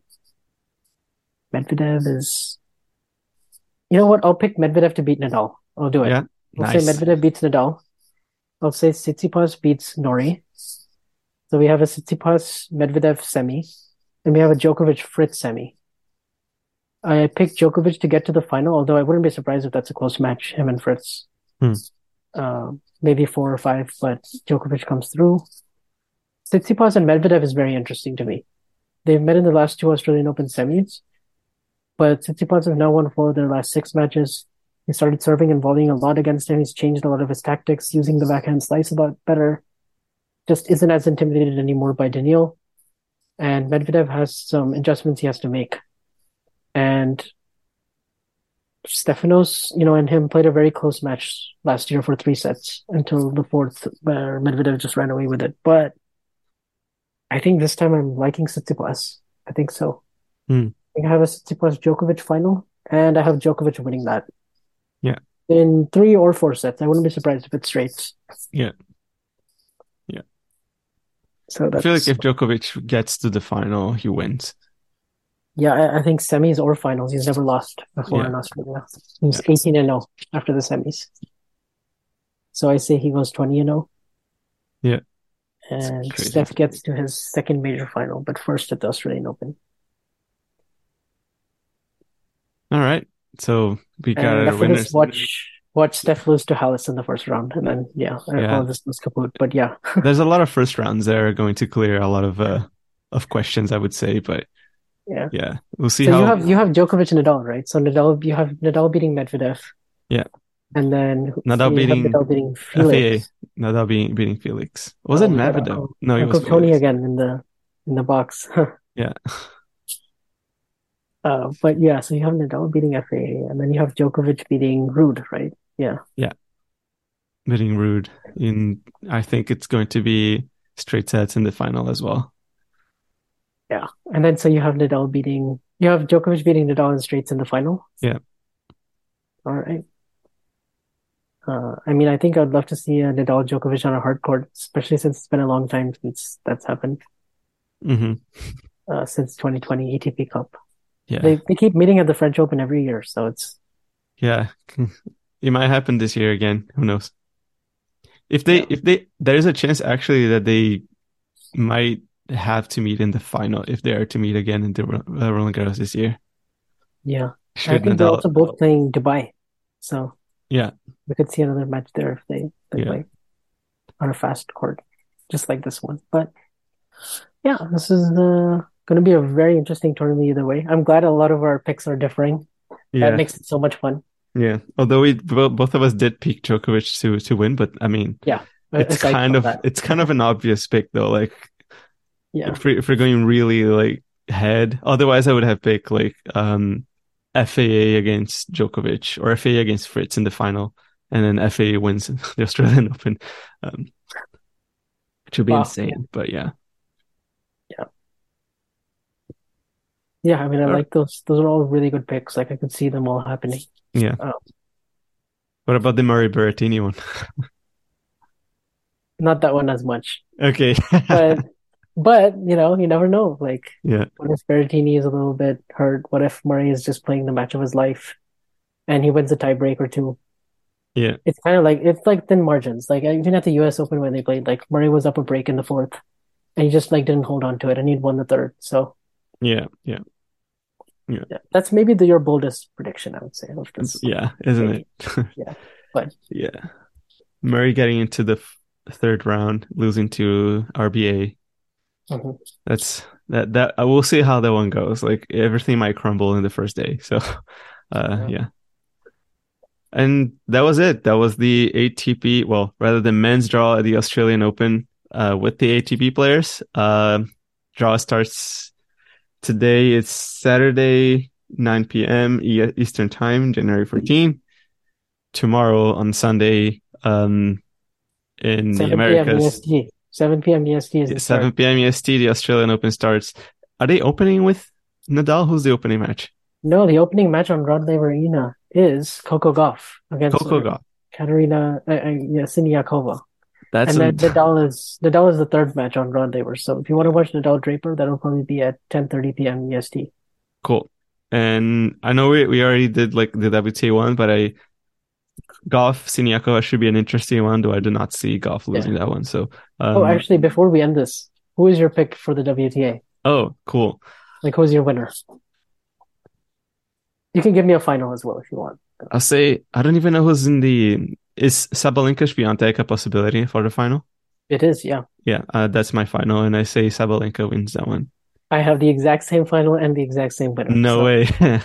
Medvedev is. You know what? I'll pick Medvedev to beat Nadal. I'll do it. yeah. I'll say Nice. Medvedev beats Nadal. I'll say Tsitsipas beats Nori. So we have a Tsitsipas Medvedev semi, and we have a Djokovic Fritz semi. I picked Djokovic to get to the final, although I wouldn't be surprised if that's a close match, him and Fritz. Hmm. Uh, maybe four or five, but Djokovic comes through. Tsitsipas and Medvedev is very interesting to me. They've met in the last two Australian Open semis, but Tsitsipas have now won four of their last six matches. He started serving and volleying a lot against him. He's changed a lot of his tactics, using the backhand slice a lot better. Just isn't as intimidated anymore by Daniil. And Medvedev has some adjustments he has to make. And Stefanos, you know, and him played a very close match last year for three sets until the fourth, where Medvedev just ran away with it. But I think this time I'm liking Tsitsipas. I think so. Hmm. I think I have a Tsitsipas Djokovic final, and I have Djokovic winning that Yeah, in three or four sets. I wouldn't be surprised if it's straight. yeah, yeah. So I feel like that's, if Djokovic gets to the final, he wins. yeah, I, I think semis or finals. He's never lost before Yeah, in Australia. He's yeah, eighteen and oh after the semis. So I say he goes twenty and oh. Yeah. And crazy. Steph gets to his second major final, but first at the Australian Open. All right. So we got And our after this, winners. watch watch Steph lose to Hallis in the first round, and then yeah, Yeah. all of this was kaput. But yeah, There's a lot of first rounds that are going to clear a lot of uh of questions, I would say, but yeah. yeah, we'll see So how. you have you have Djokovic and Nadal, right? So Nadal, you have Nadal beating Medvedev, Yeah. and then Nadal you beating have Nadal beating F A A. Felix. Nadal beating beating Felix. Was Oh, it we got Medvedev? Uncle, No, it Uncle was Tony Felix. again in the in the box. Yeah. Uh, but yeah, so you have Nadal beating F A A, and then you have Djokovic beating Ruud, right? Yeah. Yeah. Beating Ruud in, I think it's going to be straight sets in the final as well. Yeah. And then so you have Nadal beating, you have Djokovic beating Nadal in straights in the final. Yeah. All right. Uh, I mean, I think I'd love to see a Nadal Djokovic on a hard court, especially since it's been a long time since that's happened, Mm-hmm. uh, since twenty twenty A T P Cup. Yeah. They they keep meeting at the French Open every year, so it's Yeah. It might happen this year again. Who knows? If they, Yeah. if they, there is a chance actually that they might have to meet in the final if they are to meet again in the uh, Roland Garros this year. yeah. I Should think they're Nadal? also both playing Dubai, so Yeah. we could see another match there if they they Yeah. play on a fast court, just like this one. But yeah, this is uh, going to be a very interesting tournament either way. I'm glad a lot of our picks are differing. Yeah. That makes it so much fun. Yeah. Although we bo- both of us did pick Djokovic to to win, but I mean, Yeah, it's aside kind from of that. it's kind of an obvious pick though. Like Yeah, if we if we're going really like head, otherwise I would have picked like um F A A against Djokovic or F A A against Fritz in the final, and then F A A wins the Australian Open, um, which would be Wow. insane. But yeah, yeah. I mean, I Alright. like those. Those are all really good picks. Like I could see them all happening. yeah. Oh. What about the Murray Berrettini one? Not that one as much, Okay. but but you know, you never know. Like, Yeah. what if Berrettini is a little bit hurt? What if Murray is just playing the match of his life, and he wins a tiebreak or two? Yeah. It's kind of like it's like thin margins. Like even at the U S Open when they played, like Murray was up a break in the fourth, and he just like didn't hold on to it, and he'd won the third. So Yeah. Yeah. yeah, that's maybe the your boldest prediction, I would say, of this. Yeah. Isn't it? Yeah, but Yeah. Murray getting into the f- third round, losing to R B A. mhm. That's that that I will see how that one goes. Like everything might crumble in the first day. So uh Yeah. yeah. And that was it. That was the A T P, well, rather the men's draw at the Australian Open uh with the A T P players. Uh draw starts today. It's Saturday, nine p.m. E- Eastern Time, January fourteenth. Tomorrow on Sunday, um in the seven p.m. Americas. E S T. seven p.m. E S T is the seven start. p.m. E S T, the Australian Open starts. Are they opening with Nadal? Who's the opening match? No, the opening match on Rod Laver Arena is Coco Gauff against Coco Gauff. Katerina uh, uh, yeah, Siniakova. That's And then an- Nadal is Nadal is the third match on Rod Laver. So if you want to watch Nadal Draper, that'll probably be at ten thirty p.m. E S T. cool. And I know we we already did like the W T A one, but I Golf Siniakova should be an interesting one, though I do not see Golf losing that one. So um, Oh, actually, before we end this, who is your pick for the W T A? oh, cool. Like, who's your winner? You can give me a final as well if you want. I'll say I don't even know who's in the. Is Sabalenka Świątek a possibility for the final? It is, yeah. Yeah, uh, that's my final, and I say Sabalenka wins that one. I have the exact same final and the exact same winner. No so. way.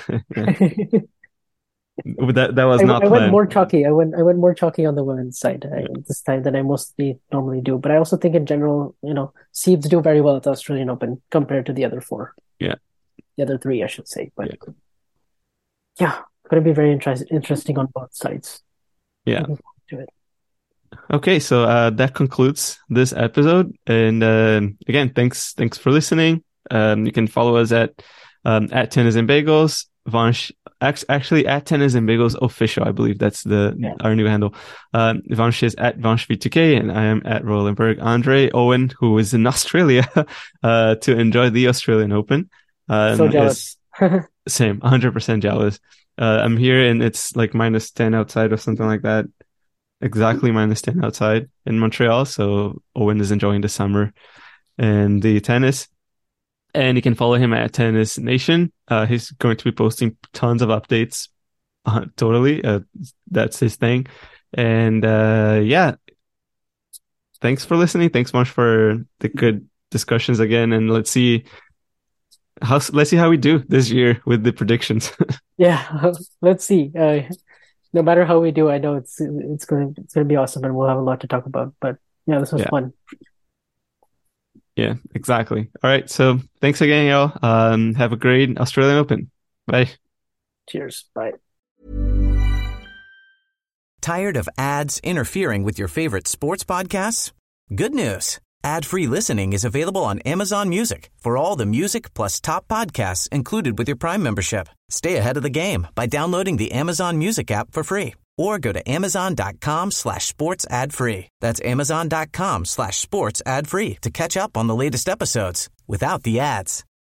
that that was I, not I went planned. more chalky. I went I went more chalky on the women's side I, this time than I mostly normally do. But I also think in general, you know, seeds do very well at the Australian Open compared to the other four. Yeah. The other three, I should say. But Yeah. yeah, going to be very interest, interesting on both sides. Yeah. Looking forward to it. Okay, so uh, that concludes this episode. And uh, again, thanks thanks for listening. Um, you can follow us at um, at Tennis and Bagels. Vansh, actually at Tennis and Bagels official, I believe that's the Yeah. our new handle. Um, Vansh is at Vansh V two K, and I am at Rolenberg. Andre Owen, who is in Australia uh, to enjoy the Australian Open. Um, So jealous. is- same, one hundred percent jealous. Uh, I'm here and it's like minus ten outside or something like that. exactly minus ten outside in Montreal. So Owen is enjoying the summer and the tennis. And you can follow him at Tennis Nation. Uh, he's going to be posting tons of updates. Uh, totally. Uh, that's his thing. And uh, yeah, thanks for listening. Thanks much for the good discussions again. And let's see how let's see how we do this year with the predictions. Yeah, let's see. Uh, no matter how we do, I know it's it's going to it's going to be awesome, and we'll have a lot to talk about. But yeah, this was Yeah. fun. Yeah, exactly. All right. So thanks again, y'all. Um, have a great Australian Open. Bye. Cheers. Bye. Tired of ads interfering with your favorite sports podcasts? Good news. Ad-free listening is available on Amazon Music for all the music plus top podcasts included with your Prime membership. Stay ahead of the game by downloading the Amazon Music app for free or go to amazon.com slash sports ad free. That's amazon.com slash sports ad free to catch up on the latest episodes without the ads.